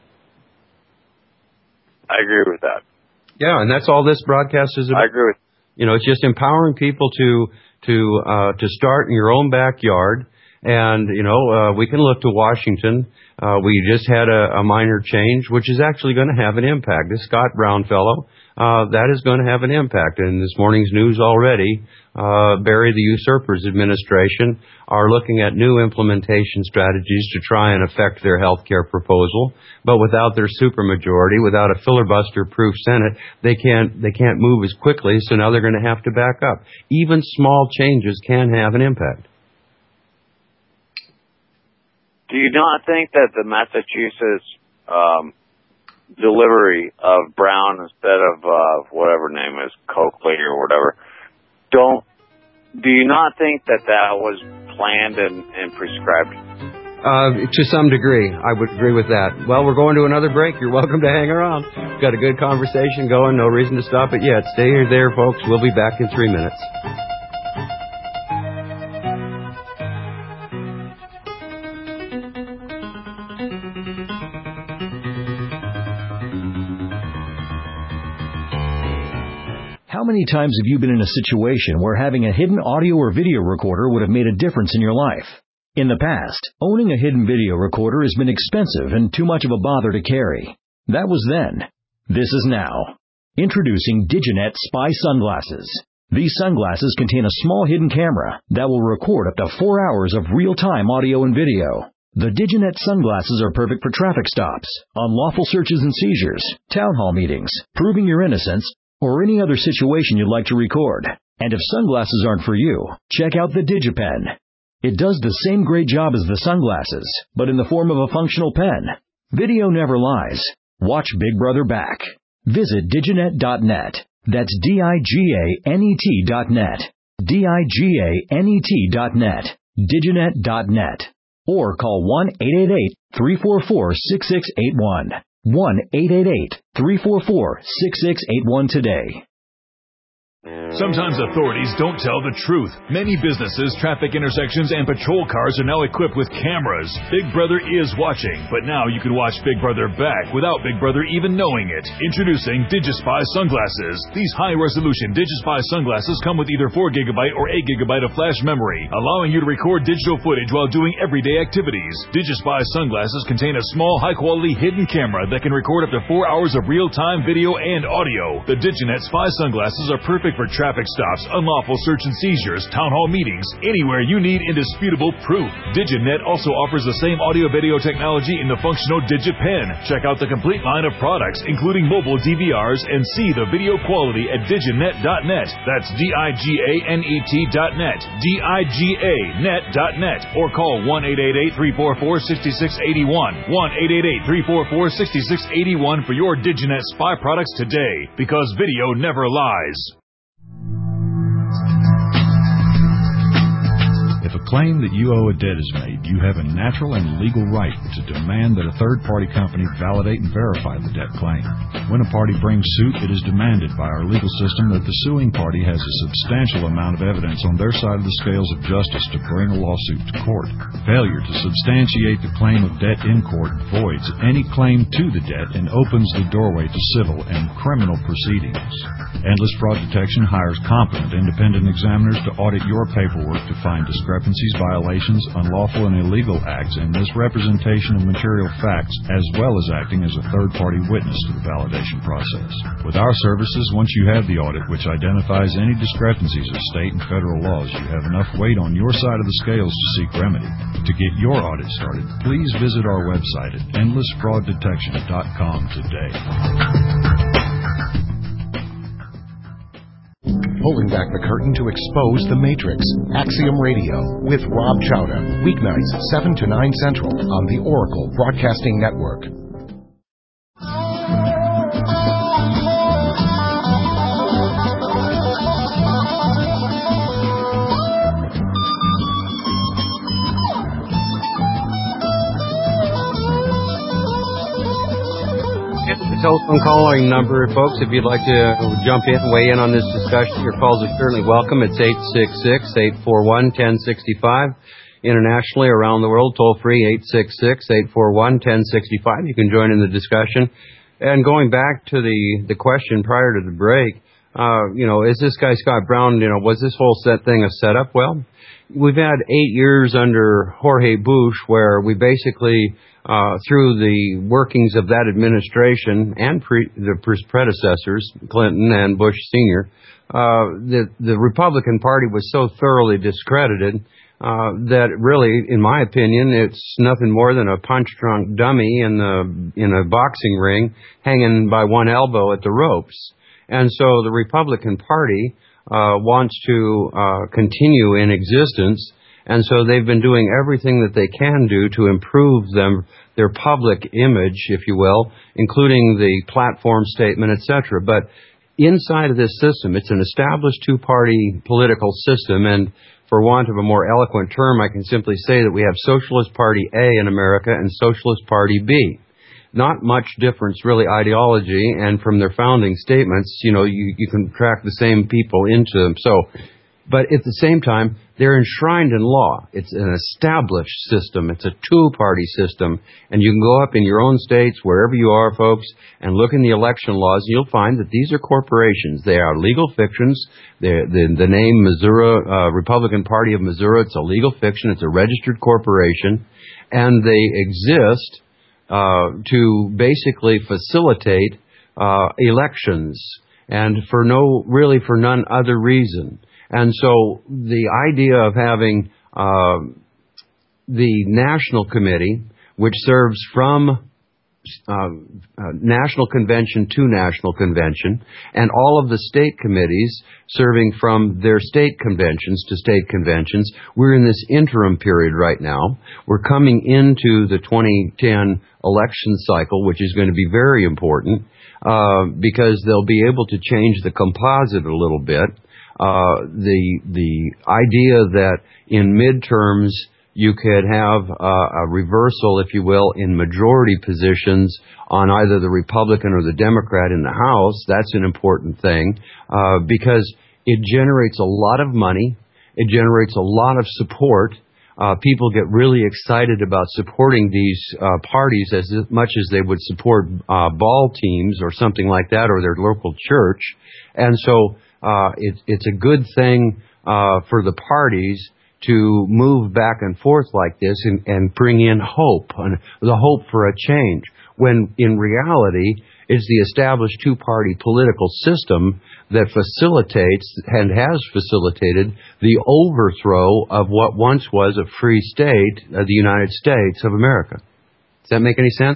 I agree with that. Yeah, and that's all this broadcast is about. I agree with You know, it's just empowering people to to uh, to start in your own backyard. And, you know, uh, we can look to Washington. Uh, we just had a, a minor change, which is actually going to have an impact. This Scott Brown fellow, uh, that is going to have an impact. And this morning's news already, uh, Barry the Usurper's administration are looking at new implementation strategies to try and affect their health care proposal. But without their supermajority, without a filibuster-proof Senate, they can't, they can't move as quickly, so now they're going to have to back up. Even small changes can have an impact. Do you not think that the Massachusetts um, delivery of Brown instead of uh, whatever name is, Coakley or whatever, don't, do you not think that that was planned and, and prescribed? Uh, to some degree, I would agree with that. Well, we're going to another break. You're welcome to hang around. We've got a good conversation going. No reason to stop it yet. Stay there, folks. We'll be back in three minutes. How many times have you been in a situation where having a hidden audio or video recorder would have made a difference in your life? In the past, owning a hidden video recorder has been expensive and too much of a bother to carry. That was then. This is now. Introducing Diginet Spy Sunglasses. These sunglasses contain a small hidden camera that will record up to four hours of real-time audio and video. The Diginet sunglasses are perfect for traffic stops, unlawful searches and seizures, town hall meetings, proving your innocence, or any other situation you'd like to record. And if sunglasses aren't for you, check out the DigiPen. It does the same great job as the sunglasses, but in the form of a functional pen. Video never lies. Watch Big Brother back. Visit diginet dot net. That's D I G A N E T dot net. D I G A N E T dot net. diginet dot net. Or call one eight eight eight, three four four, six six eight one. one eight eight eight, three four four, six six eight one today. Sometimes authorities don't tell the truth. Many businesses, traffic intersections, and patrol cars are now equipped with cameras. Big Brother is watching, but now you can watch Big Brother back without Big Brother even knowing it. Introducing DigiSpy sunglasses. These high-resolution DigiSpy sunglasses come with either four gigabyte or eight gigabyte of flash memory, allowing you to record digital footage while doing everyday activities. DigiSpy sunglasses contain a small, high-quality hidden camera that can record up to four hours of real-time video and audio. The DigiNet Spy sunglasses are perfect for traffic stops, unlawful search and seizures, town hall meetings, anywhere you need indisputable proof. DigiNet also offers the same audio-video technology in the functional DigiPen. Check out the complete line of products, including mobile D V Rs, and see the video quality at diginet dot net. That's D I G A N E T dot net. D I G A net dot net. Or call one eight eight eight, three four four, six six eight one. one eight eight eight, three four four, six six eight one for your DigiNet Spy products today, because video never lies. If a claim that you owe a debt is made, you have a natural and legal right to demand that a third-party company validate and verify the debt claim. When a party brings suit, it is demanded by our legal system that the suing party has a substantial amount of evidence on their side of the scales of justice to bring a lawsuit to court. Failure to substantiate the claim of debt in court voids any claim to the debt and opens the doorway to civil and criminal proceedings. Endless Fraud Detection hires competent independent examiners to audit your paperwork to find discrepancies, violations, unlawful and illegal acts, and misrepresentation of material facts, as well as acting as a third-party witness to the validation process. With our services, once you have the audit which identifies any discrepancies of state and federal laws, you have enough weight on your side of the scales to seek remedy. To get your audit started, please visit our website at endless fraud detection dot com today. Pulling back the curtain to expose the Matrix. Axiom Radio with Rob Chowda. Weeknights, seven to nine Central on the Oracle Broadcasting Network. Telephone calling number, folks, if you'd like to jump in and weigh in on this discussion. Your calls are certainly welcome. It's eight six six, eight four one, one zero six five. Internationally, around the world, toll free, eight six six, eight four one, one zero six five. You can join in the discussion. And going back to the, the question prior to the break, uh, you know, is this guy Scott Brown, you know, was this whole set thing a setup? Well, we've had eight years under Jorge Bush where we basically... Uh, through the workings of that administration and pre- the predecessors, Clinton and Bush Senior, uh, the, the Republican Party was so thoroughly discredited uh, that really, in my opinion, it's nothing more than a punch-drunk dummy in the in a boxing ring hanging by one elbow at the ropes. And so the Republican Party uh, wants to uh, continue in existence. And so they've been doing everything that they can do to improve them, their public image, if you will, including the platform statement, et cetera. But inside of this system, it's an established two-party political system, and for want of a more eloquent term, I can simply say that we have Socialist Party A in America and Socialist Party B. Not much difference, really, ideology, and from their founding statements, you know, you, you can track the same people into them. So, but at the same time, they're enshrined in law. It's an established system. It's a two-party system. And you can go up in your own states, wherever you are, folks, and look in the election laws, and you'll find that these are corporations. They are legal fictions. They're, the, the name Missouri, uh, Republican Party of Missouri, it's a legal fiction. It's a registered corporation. And they exist uh, to basically facilitate uh, elections, and for no, really for none other reason. And so the idea of having uh, the National Committee, which serves from uh, uh, national convention to national convention, and all of the state committees serving from their state conventions to state conventions. We're in this interim period right now. We're coming into the twenty ten election cycle, which is going to be very important uh, because they'll be able to change the composite a little bit. Uh, the the idea that in midterms you could have uh, a reversal, if you will, in majority positions on either the Republican or the Democrat in the House, that's an important thing uh, because it generates a lot of money. It generates a lot of support. Uh, people get really excited about supporting these uh, parties as much as they would support uh, ball teams or something like that, or their local church. And so uh, it, it's a good thing uh, for the parties to move back and forth like this and, and bring in hope, and the hope for a change, when in reality it's the established two-party political system that facilitates and has facilitated the overthrow of what once was a free state, uh, the United States of America. Does that make any sense?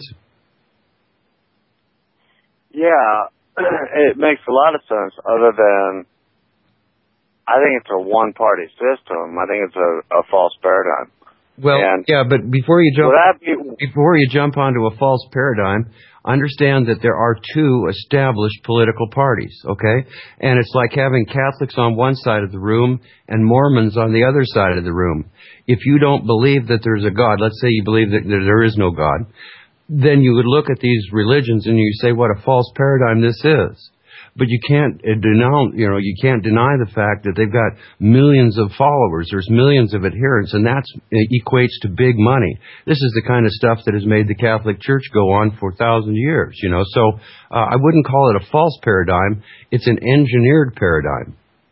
Yeah, it makes a lot of sense, other than I think it's a one-party system. I think it's a, a false paradigm. Well, and yeah, but before you jump be, before you jump onto a false paradigm, understand that there are two established political parties, okay? And it's like having Catholics on one side of the room and Mormons on the other side of the room. If you don't believe that there's a God, let's say you believe that there is no God, then you would look at these religions and you say, what a false paradigm this is. But you can't deny, you know, you can't deny the fact that they've got millions of followers. There's millions of adherents, and that equates to big money. This is the kind of stuff that has made the Catholic Church go on for a thousand years, you know. So uh, I wouldn't call it a false paradigm. It's an engineered paradigm.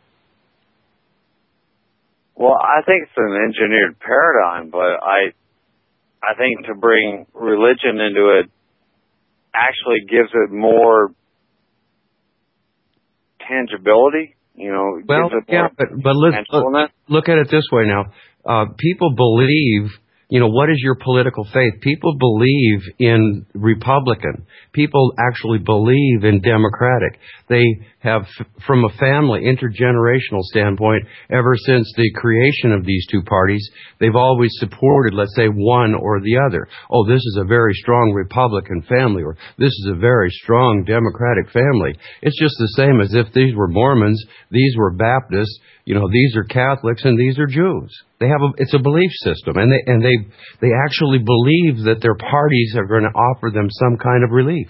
Well, I think it's an engineered paradigm, but I, I think to bring religion into it actually gives it more tangibility, you know. Well, yeah, but, but let's look, look at it this way now. Uh, people believe, you know, what is your political faith? People believe in Republican. People actually believe in Democratic. They have, from a family, intergenerational standpoint, ever since the creation of these two parties, they've always supported, let's say, one or the other. Oh, this is a very strong Republican family, or this is a very strong Democratic family. It's just the same as if these were Mormons, these were Baptists, you know, these are Catholics, and these are Jews. They have a, it's a belief system, and they and they they actually believe that their parties are going to offer them some kind of relief.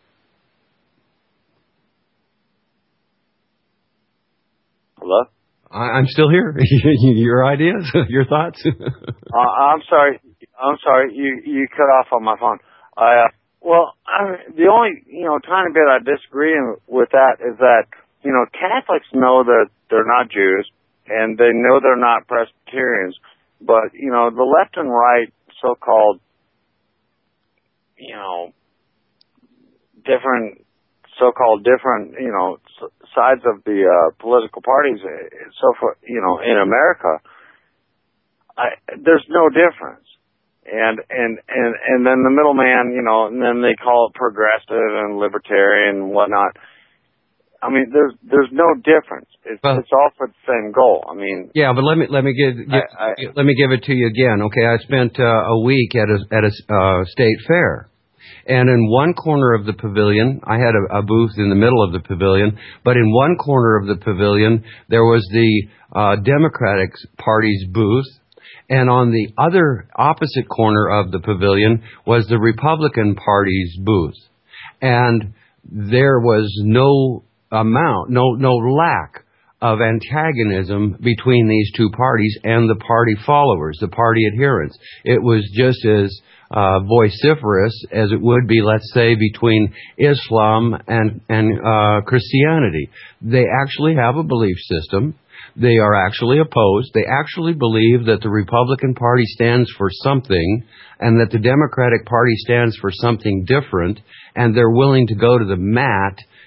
Hello? I, I'm still here. Your ideas, your thoughts? uh, I'm sorry. I'm sorry. You you cut off on my phone. I uh, well, I, the only you know tiny bit I disagree with that is that you know Catholics know that they're not Jews, and they know they're not Presbyterians, but you know the left and right, so-called, you know, different. so-called different, you know, sides of the uh, political parties, so for, you know, in America, I, there's no difference. And, and, and, and then the middleman, you know, and then they call it progressive and libertarian and whatnot. I mean, there's, there's no difference. It's, well, it's all for the same goal. I mean, yeah, but let me, let me give, give I, I, let me give it to you again. Okay. I spent uh, a week at a, at a uh, state fair. And in one corner of the pavilion, I had a, a booth in the middle of the pavilion, but in one corner of the pavilion, there was the uh, Democratic Party's booth, and on the other opposite corner of the pavilion was the Republican Party's booth. And there was no amount, no, no lack of antagonism between these two parties and the party followers, the party adherents. It was just as Uh, vociferous as it would be, let's say, between Islam and, and uh, Christianity. They actually have a belief system. They are actually opposed. They actually believe that the Republican Party stands for something and that the Democratic Party stands for something different, and they're willing to go to the mat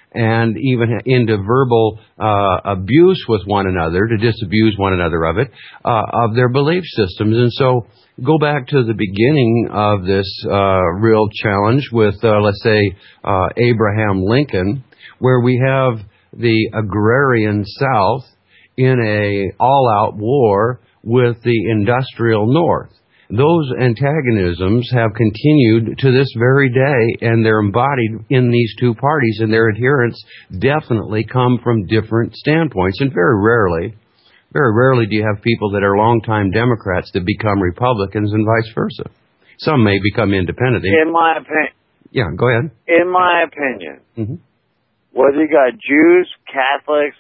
and even into verbal uh, abuse with one another, to disabuse one another of it, uh, of their belief systems. And so go back to the beginning of this uh, real challenge with, uh, let's say, uh, Abraham Lincoln, where we have the agrarian South in a all-out war with the industrial North. Those antagonisms have continued to this very day, and they're embodied in these two parties, and their adherents definitely come from different standpoints. And very rarely, very rarely do you have people that are longtime Democrats that become Republicans and vice versa. Some may become independent. In my opinion. Yeah, go ahead. In my opinion, mm-hmm. whether you got Jews, Catholics,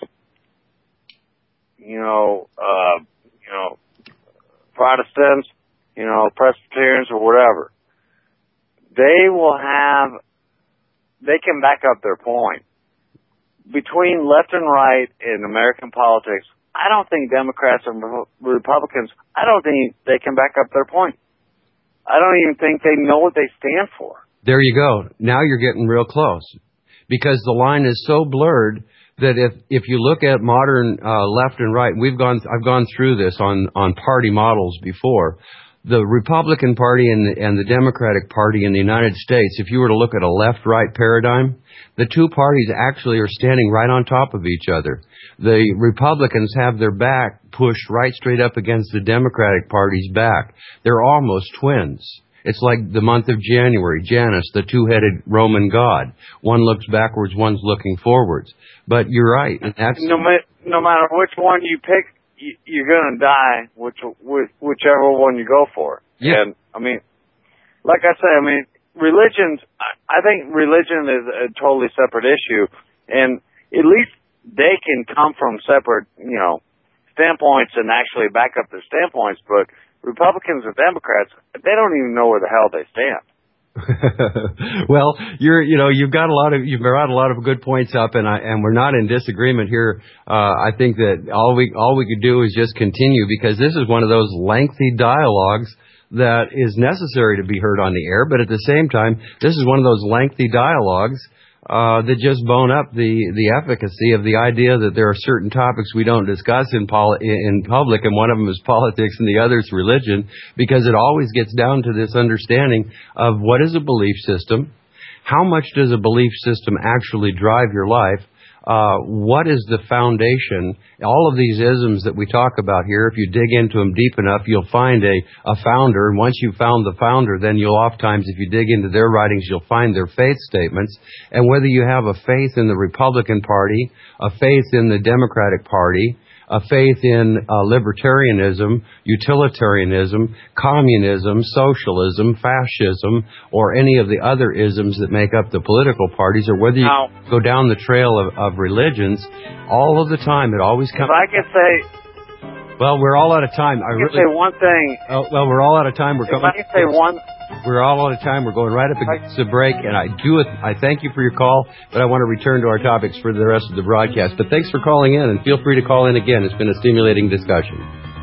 you know, uh, you know, Protestants, you know, Presbyterians or whatever, they will have, they can back up their point. Between left and right in American politics, I don't think Democrats and Republicans, I don't think they can back up their point. I don't even think they know what they stand for. There you go. Now you're getting real close, because the line is so blurred that if if you look at modern uh, left and right, we've gone I've gone through this on on party models before. The Republican Party and the, and the Democratic Party in the United States, if you were to look at a left-right paradigm, the two parties actually are standing right on top of each other. The Republicans have their back pushed right straight up against the Democratic Party's back. They're almost twins. It's like the month of January, Janus, the two-headed Roman god. One looks backwards, one's looking forwards. But you're right. And that's no, ma- no matter which one you pick, you're going to die, which, whichever one you go for. Yeah. And, I mean, like I say, I mean, religions, I think religion is a totally separate issue. And at least they can come from separate, you know, standpoints and actually back up their standpoints. But Republicans and Democrats, they don't even know where the hell they stand. Well, you're, you know, you've got a lot of, you've brought a lot of good points up, and I, and we're not in disagreement here. Uh, I think that all we, all we could do is just continue, because this is one of those lengthy dialogues that is necessary to be heard on the air, but at the same time, this is one of those lengthy dialogues Uh, that just bone up the, the efficacy of the idea that there are certain topics we don't discuss in poli- in public, and one of them is politics and the other is religion, because it always gets down to this understanding of what is a belief system, how much does a belief system actually drive your life, uh, what is the foundation. All of these isms that we talk about here, if you dig into them deep enough, you'll find a, a founder. And once you've found the founder, then you'll oftentimes, if you dig into their writings, you'll find their faith statements. And whether you have a faith in the Republican Party, a faith in the Democratic Party, a faith in uh, libertarianism, utilitarianism, communism, socialism, fascism, or any of the other isms that make up the political parties, or whether you now, go down the trail of, of religions, all of the time it always comes... If I could say... Well, we're all out of time. I, I really... say one thing... Oh, well, we're all out of time. We're if coming... I could say one... We're all out of time. We're going right up against the break, and I do it. I thank you for your call, but I want to return to our topics for the rest of the broadcast. But thanks for calling in, and feel free to call in again. It's been a stimulating discussion.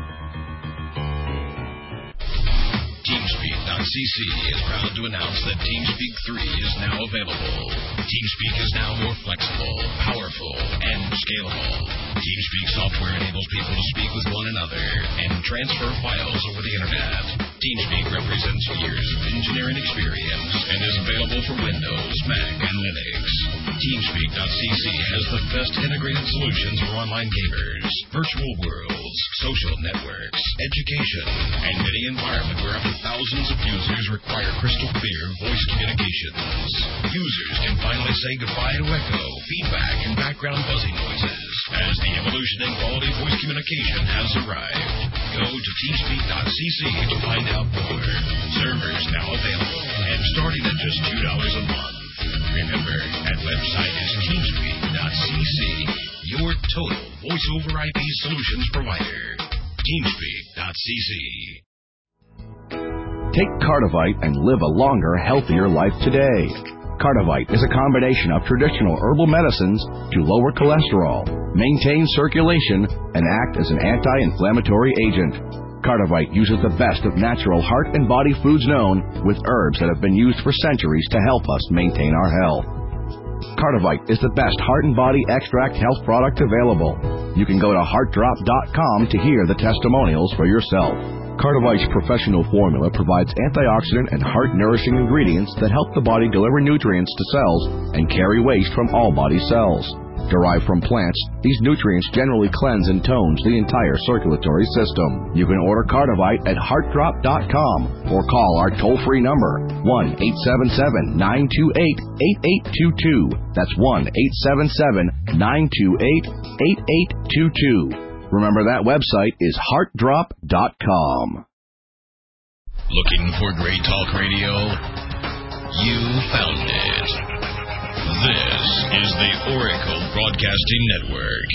TeamSpeak dot c c is proud to announce that TeamSpeak three is now available. TeamSpeak is now more flexible, powerful, and scalable. TeamSpeak software enables people to speak with one another and transfer files over the internet. TeamSpeak represents years of engineering experience and is available for Windows, Mac, and Linux. TeamSpeak dot c c has the best integrated solutions for online gamers, virtual worlds, social networks, education, and any environment where up to thousands of users require crystal clear voice communications. Users can finally say goodbye to echo, feedback, and background buzzing noises, as the evolution in quality voice communication has arrived. Go to TeamSpeak dot c c to find out more. Servers now available and starting at just two dollars a month. Remember, that website is TeamSpeak dot c c, your total voice over I P solutions provider. TeamSpeak dot c c. Take Cardivite and live a longer, healthier life today. Cardivite is a combination of traditional herbal medicines to lower cholesterol, maintain circulation, and act as an anti-inflammatory agent. Cardivite uses the best of natural heart and body foods known, with herbs that have been used for centuries to help us maintain our health. Cardivite is the best heart and body extract health product available. You can go to heart drop dot com to hear the testimonials for yourself. Cardivite's professional formula provides antioxidant and heart-nourishing ingredients that help the body deliver nutrients to cells and carry waste from all body cells. Derived from plants, these nutrients generally cleanse and tones the entire circulatory system. You can order Cardivite at heart drop dot com or call our toll-free number, one eight seven seven, nine two eight, eight eight two two. That's one eight seven seven, nine two eight, eight eight two two. Remember, that website is heart drop dot com. Looking for great talk radio? You found it. This is the Oracle Broadcasting Network.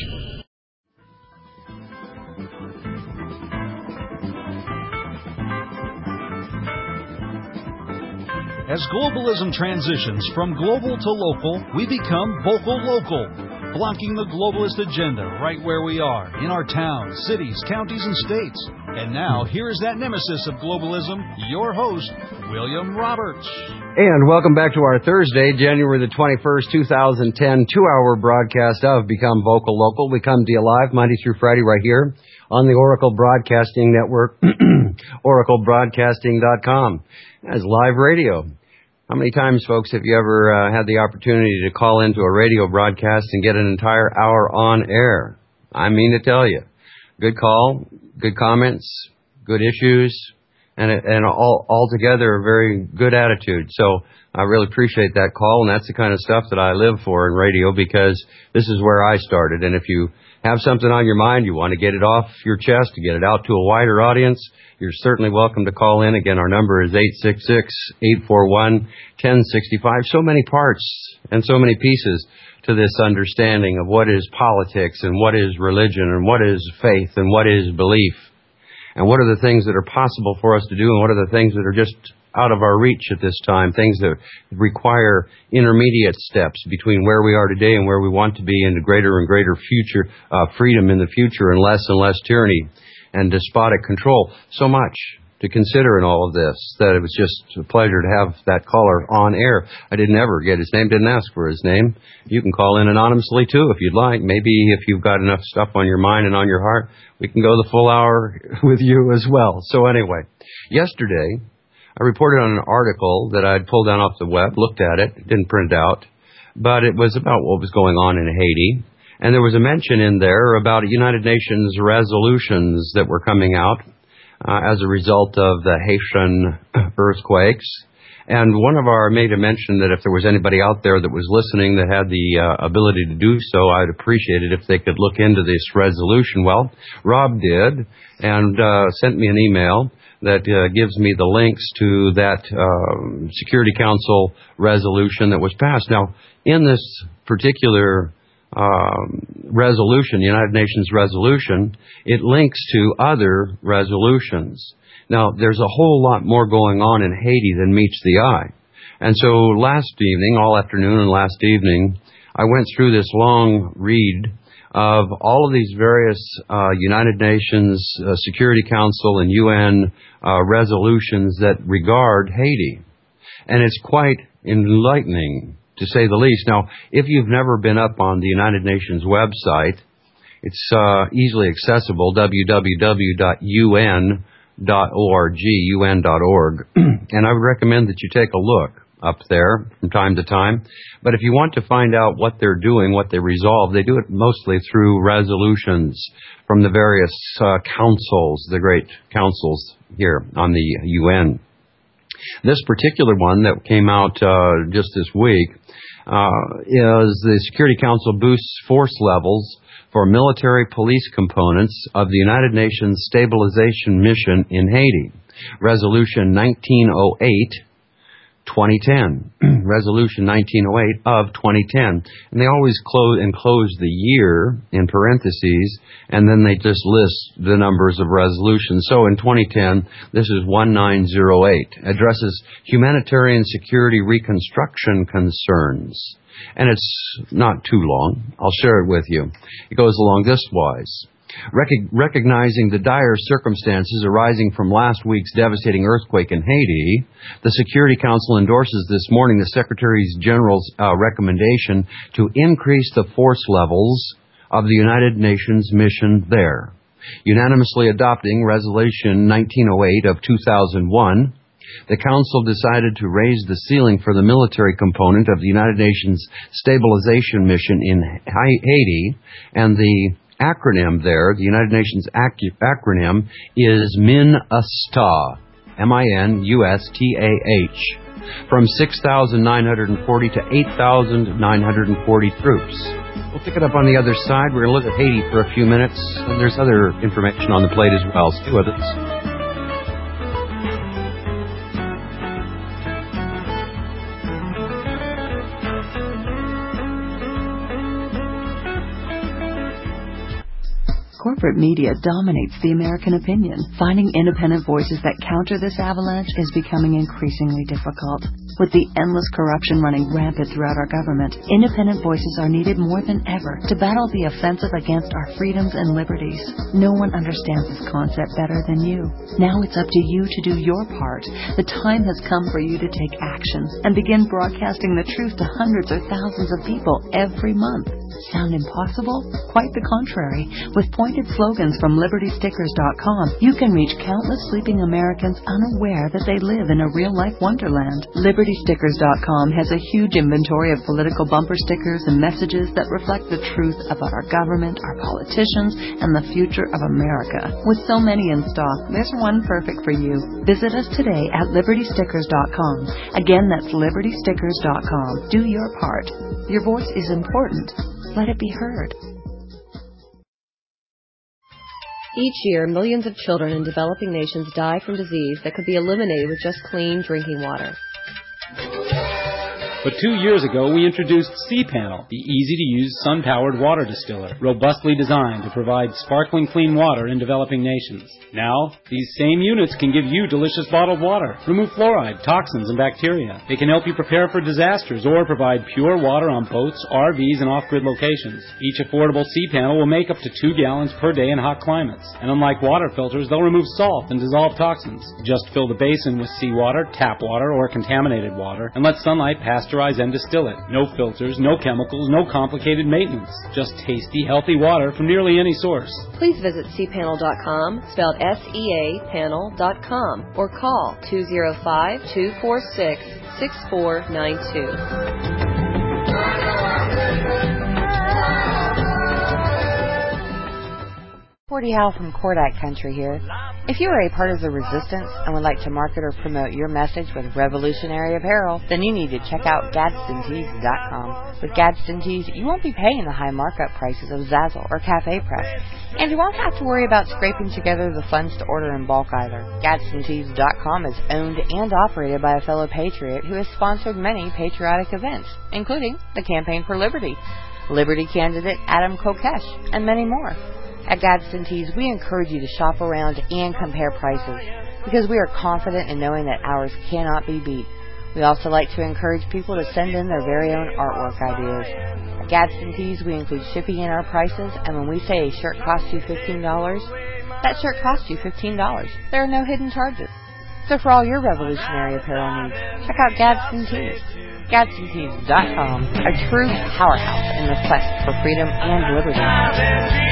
As globalism transitions from global to local, we become vocal local, blocking the globalist agenda right where we are, in our towns, cities, counties, and states. And now, here is that nemesis of globalism, your host, William Roberts. And welcome back to our Thursday, January the twenty-first, two thousand ten, two-hour broadcast of Become Vocal Local. We come to you live Monday through Friday right here on the Oracle Broadcasting Network, oracle broadcasting dot com. As live radio. How many times, folks, have you ever uh, had the opportunity to call into a radio broadcast and get an entire hour on air? I mean to tell you. Good call, good comments, good issues, and and all altogether a very good attitude. So I really appreciate that call, and that's the kind of stuff that I live for in radio, because this is where I started. And if you have something on your mind, you want to get it off your chest, to get it out to a wider audience, you're certainly welcome to call in. Again, our number is eight six six, eight four one, one zero six five. So many parts and so many pieces to this understanding of what is politics and what is religion and what is faith and what is belief. And what are the things that are possible for us to do, and what are the things that are just out of our reach at this time, things that require intermediate steps between where we are today and where we want to be, into greater and greater future uh, freedom in the future, and less and less tyranny and despotic control. So much to consider in all of this that it was just a pleasure to have that caller on air. I didn't ever get his name, didn't ask for his name. You can call in anonymously too if you'd like. Maybe if you've got enough stuff on your mind and on your heart, we can go the full hour with you as well. So anyway, yesterday I reported on an article that I'd pulled down off the web, looked at it, didn't print it out, but it was about what was going on in Haiti. And there was a mention in there about United Nations resolutions that were coming out uh, as a result of the Haitian earthquakes. And one of our made a mention that if there was anybody out there that was listening that had the uh, ability to do so, I'd appreciate it if they could look into this resolution. Well, Rob did, and uh, sent me an email that uh, gives me the links to that uh, Security Council resolution that was passed. Now, in this particular um, resolution, the United Nations resolution, it links to other resolutions. Now, there's a whole lot more going on in Haiti than meets the eye. And so last evening, all afternoon and last evening, I went through this long read of all of these various uh, United Nations, uh, Security Council, and U N uh, resolutions that regard Haiti. And it's quite enlightening, to say the least. Now, if you've never been up on the United Nations website, it's uh, easily accessible, w w w dot u n dot org, u n dot org. And I would recommend that you take a look up there from time to time. But if you want to find out what they're doing, what they resolve, they do it mostly through resolutions from the various uh, councils, the great councils here on the U N. This particular one that came out uh, just this week uh, is the Security Council boosts force levels for military police components of the United Nations Stabilization Mission in Haiti. Resolution nineteen oh eight, twenty ten. Resolution nineteen oh eight of twenty ten. And they always close enclose the year in parentheses, and then they just list the numbers of resolutions. So in twenty ten, this is nineteen oh eight. Addresses humanitarian security reconstruction concerns. And it's not too long. I'll share it with you. It goes along this wise. Rec- recognizing the dire circumstances arising from last week's devastating earthquake in Haiti, the Security Council endorses this morning the Secretary General's uh, recommendation to increase the force levels of the United Nations mission there. Unanimously adopting Resolution nineteen oh eight of two thousand one, the Council decided to raise the ceiling for the military component of the United Nations Stabilization Mission in Haiti, and the acronym there, the United Nations ac- acronym, is MINUSTA, M I N U S T A H, from six thousand nine hundred forty to eight thousand nine hundred forty troops. We'll pick it up on the other side. We're going to look at Haiti for a few minutes, and there's other information on the plate as well. Stay with us. Corporate media dominates the American opinion. Finding independent voices that counter this avalanche is becoming increasingly difficult. With the endless corruption running rampant throughout our government, independent voices are needed more than ever to battle the offensive against our freedoms and liberties. No one understands this concept better than you. Now it's up to you to do your part. The time has come for you to take action and begin broadcasting the truth to hundreds or thousands of people every month. Sound impossible? Quite the contrary. With pointed slogans from Liberty Stickers dot com, you can reach countless sleeping Americans unaware that they live in a real-life wonderland. Liberty Stickers dot com has a huge inventory of political bumper stickers and messages that reflect the truth about our government, our politicians, and the future of America. With so many in stock, there's one perfect for you. Visit us today at Liberty Stickers dot com. Again, that's Liberty Stickers dot com. Do your part. Your voice is important. Let it be heard. Each year, millions of children in developing nations die from disease that could be eliminated with just clean drinking water. But two years ago, we introduced C-Panel, the easy-to-use sun-powered water distiller, robustly designed to provide sparkling clean water in developing nations. Now, these same units can give you delicious bottled water, remove fluoride, toxins, and bacteria. They can help you prepare for disasters or provide pure water on boats, R Vs, and off-grid locations. Each affordable C-Panel will make up to two gallons per day in hot climates. And unlike water filters, they'll remove salt and dissolve toxins. Just fill the basin with seawater, tap water, or contaminated water, and let sunlight pasteurize and distill it. No filters, no chemicals, no complicated maintenance. Just tasty, healthy water from nearly any source. Please visit C panel dot com, spelled S E A panel dot com, or call two oh five, two four six, six four nine two. Forty Hal from Kordak Country here. If you are a part of the resistance and would like to market or promote your message with revolutionary apparel, then you need to check out Gadsden Tees dot com. With Gadsden Tees, you won't be paying the high markup prices of Zazzle or Cafe Press, and you won't have to worry about scraping together the funds to order in bulk either. Gadsden Tees dot com is owned and operated by a fellow patriot who has sponsored many patriotic events, including the Campaign for Liberty, Liberty candidate Adam Kokesh, and many more. At Gadsden Tees, we encourage you to shop around and compare prices because we are confident in knowing that ours cannot be beat. We also like to encourage people to send in their very own artwork ideas. At Gadsden Tees, we include shipping in our prices, and when we say a shirt costs you fifteen dollars, that shirt costs you fifteen dollars. There are no hidden charges. So for all your revolutionary apparel needs, check out Gadsden Tees. Gadsden Tees dot com, a true powerhouse in the quest for freedom and liberty.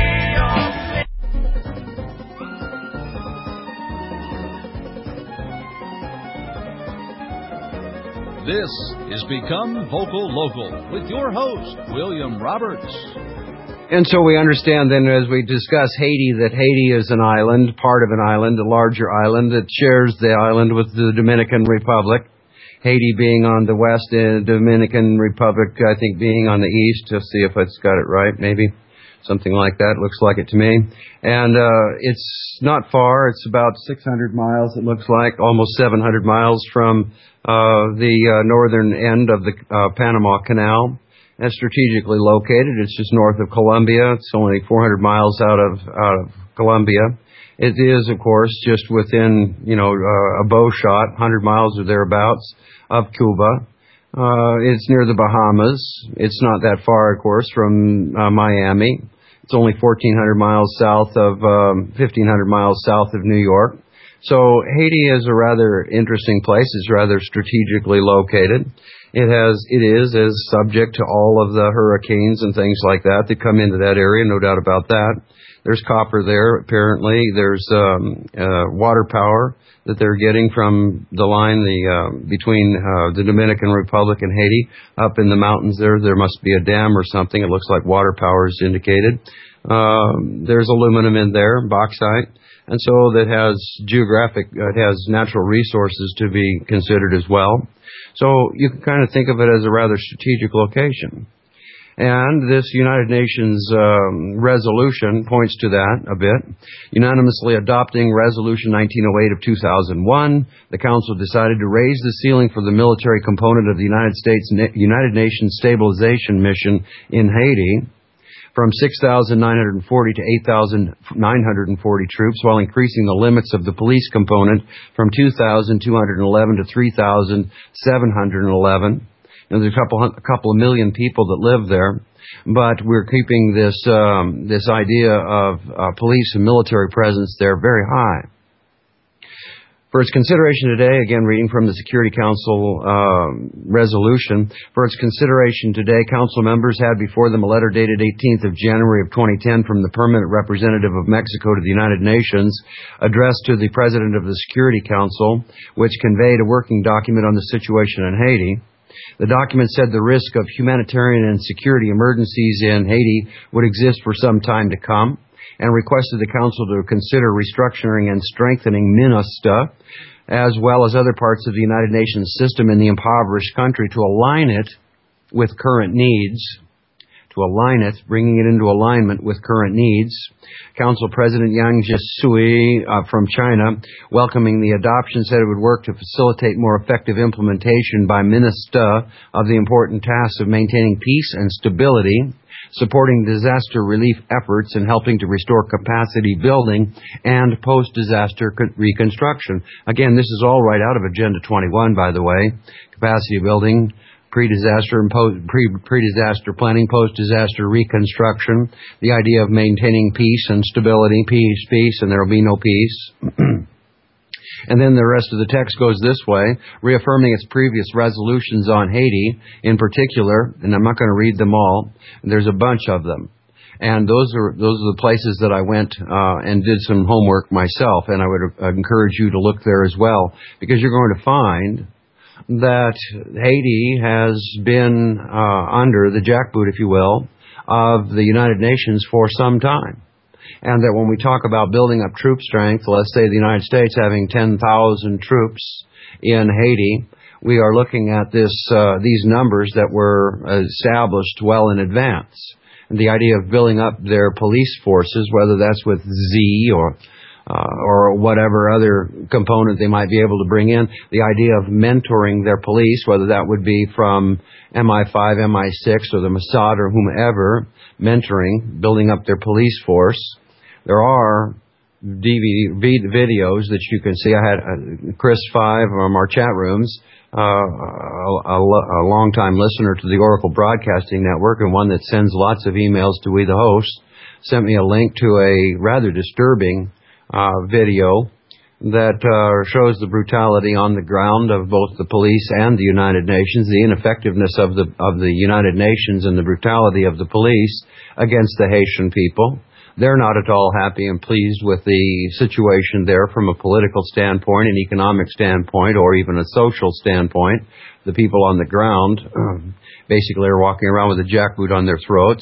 This is Become Vocal Local with your host, William Roberts. And so we understand then as we discuss Haiti that Haiti is an island, part of an island, a larger island that shares the island with the Dominican Republic. Haiti being on the west and Dominican Republic, I think, being on the east. Just see if it's got it right, maybe. Something like that. Looks like it to me. And uh it's not far. It's about six hundred miles, it looks like, almost seven hundred miles from uh the uh, northern end of the uh, Panama Canal. And strategically located. It's just north of Colombia. It's only four hundred miles out of out of Colombia. It is, of course, just within, you know, uh, a bow shot, one hundred miles or thereabouts, of Cuba. Uh, it's near the Bahamas. It's not that far, of course, from uh, Miami. It's only fourteen hundred miles south of, um, fifteen hundred miles south of New York. So Haiti is a rather interesting place. It's rather strategically located. It has, it is as subject to all of the hurricanes and things like that that come into that area, no doubt about that. There's copper there, apparently. There's um, uh, water power that they're getting from the line the uh, between uh, the Dominican Republic and Haiti. Up in the mountains there, there must be a dam or something. It looks like water power is indicated. Um, there's aluminum in there, bauxite. And so that has geographic, uh, it has natural resources to be considered as well. So you can kind of think of it as a rather strategic location. And this United Nations um, resolution points to that a bit. Unanimously adopting Resolution nineteen oh eight of two thousand one, the Council decided to raise the ceiling for the military component of the United States United Nations Stabilization Mission in Haiti from six thousand nine hundred forty to eight thousand nine hundred forty troops, while increasing the limits of the police component from two thousand two hundred eleven to three thousand seven hundred eleven. And there's a couple, a couple of million people that live there, but we're keeping this um, this idea of uh, police and military presence there very high. For its consideration today, again reading from the Security Council uh, resolution, for its consideration today, Council members had before them a letter dated eighteenth of January of twenty ten from the Permanent Representative of Mexico to the United Nations, addressed to the President of the Security Council, which conveyed a working document on the situation in Haiti. The document said the risk of humanitarian and security emergencies in Haiti would exist for some time to come, and requested the Council to consider restructuring and strengthening MINUSTA, as well as other parts of the United Nations system in the impoverished country to align it with current needs, to align it, bringing it into alignment with current needs. Council President Yang Jiehui uh, from China, welcoming the adoption, said it would work to facilitate more effective implementation by MINUSTA of the important tasks of maintaining peace and stability, supporting disaster relief efforts, and helping to restore capacity building and post-disaster reconstruction. Again, this is all right out of Agenda twenty-one, by the way. Capacity building, pre-disaster and post, pre, pre-disaster planning, post-disaster reconstruction, the idea of maintaining peace and stability, peace, peace, and there will be no peace. And then the rest of the text goes this way, reaffirming its previous resolutions on Haiti in particular, and I'm not going to read them all. There's a bunch of them. And those are those are the places that I went uh, and did some homework myself, and I would encourage you to look there as well, because you're going to find that Haiti has been uh, under the jackboot, if you will, of the United Nations for some time. And that when we talk about building up troop strength, let's say the United States having ten thousand troops in Haiti, we are looking at this uh, these numbers that were established well in advance. And the idea of building up their police forces, whether that's with Z or uh, or whatever other component they might be able to bring in, the idea of mentoring their police, whether that would be from M I five, M I six, or the Mossad or whomever, mentoring, building up their police force. There are D V D videos that you can see. I had uh, Chris Five from our chat rooms, uh, a, a, a long-time listener to the Oracle Broadcasting Network, and one that sends lots of emails to we the hosts, sent me a link to a rather disturbing uh, video that uh, shows the brutality on the ground of both the police and the United Nations, the ineffectiveness of the of the United Nations and the brutality of the police against the Haitian people. They're not at all happy and pleased with the situation there from a political standpoint, an economic standpoint, or even a social standpoint. The people on the ground um, basically are walking around with a jackboot on their throats.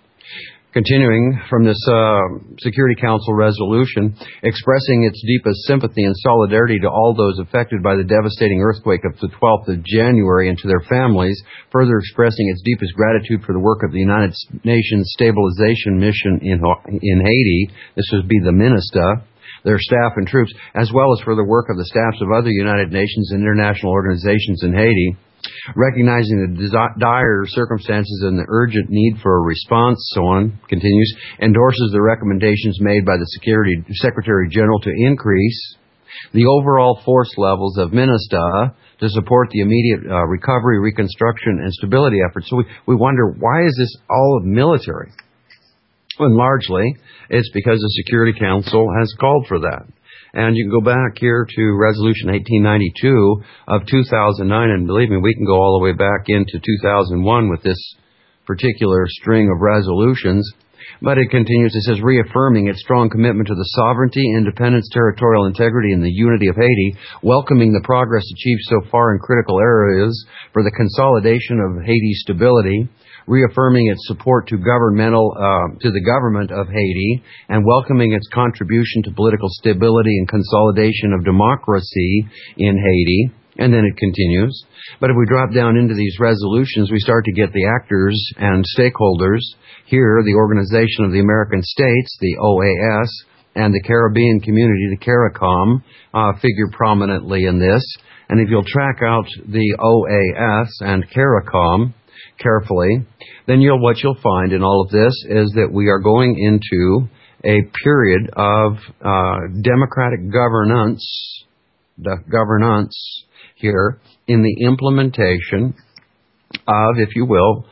Continuing from this uh, Security Council resolution, expressing its deepest sympathy and solidarity to all those affected by the devastating earthquake of the twelfth of January and to their families, further expressing its deepest gratitude for the work of the United Nations Stabilization Mission in, in Haiti, this would be the MINUSTA, their staff and troops, as well as for the work of the staffs of other United Nations and international organizations in Haiti. Recognizing the dire circumstances and the urgent need for a response, so on, continues, endorses the recommendations made by the Security Secretary General to increase the overall force levels of MINUSTA to support the immediate uh, recovery, reconstruction, and stability efforts. So we, we wonder, why is this all of military? And largely, it's because the Security Council has called for that. And you can go back here to Resolution eighteen ninety-two of two thousand nine, and believe me, we can go all the way back into two thousand one with this particular string of resolutions. But it continues, it says, reaffirming its strong commitment to the sovereignty, independence, territorial integrity, and the unity of Haiti, welcoming the progress achieved so far in critical areas for the consolidation of Haiti's stability, reaffirming its support to governmental uh, to the government of Haiti, and welcoming its contribution to political stability and consolidation of democracy in Haiti. And then it continues. But if we drop down into these resolutions, we start to get the actors and stakeholders. Here, the Organization of the American States, the O A S, and the Caribbean Community, the CARICOM, uh, figure prominently in this. And if you'll track out the O A S and CARICOM carefully, then you'll what you'll find in all of this is that we are going into a period of uh, democratic governance, the governance here in the implementation of, if you will,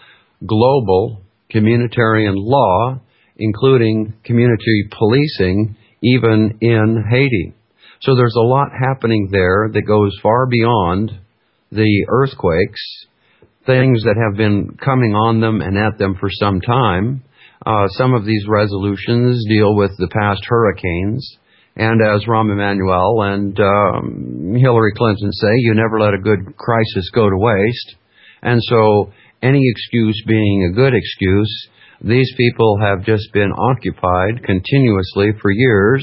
global communitarian law, including community policing, even in Haiti. So there's a lot happening there that goes far beyond the earthquakes, things that have been coming on them and at them for some time. Uh, some of these resolutions deal with the past hurricanes. And as Rahm Emanuel and um, Hillary Clinton say, you never let a good crisis go to waste. And so any excuse being a good excuse, these people have just been occupied continuously for years.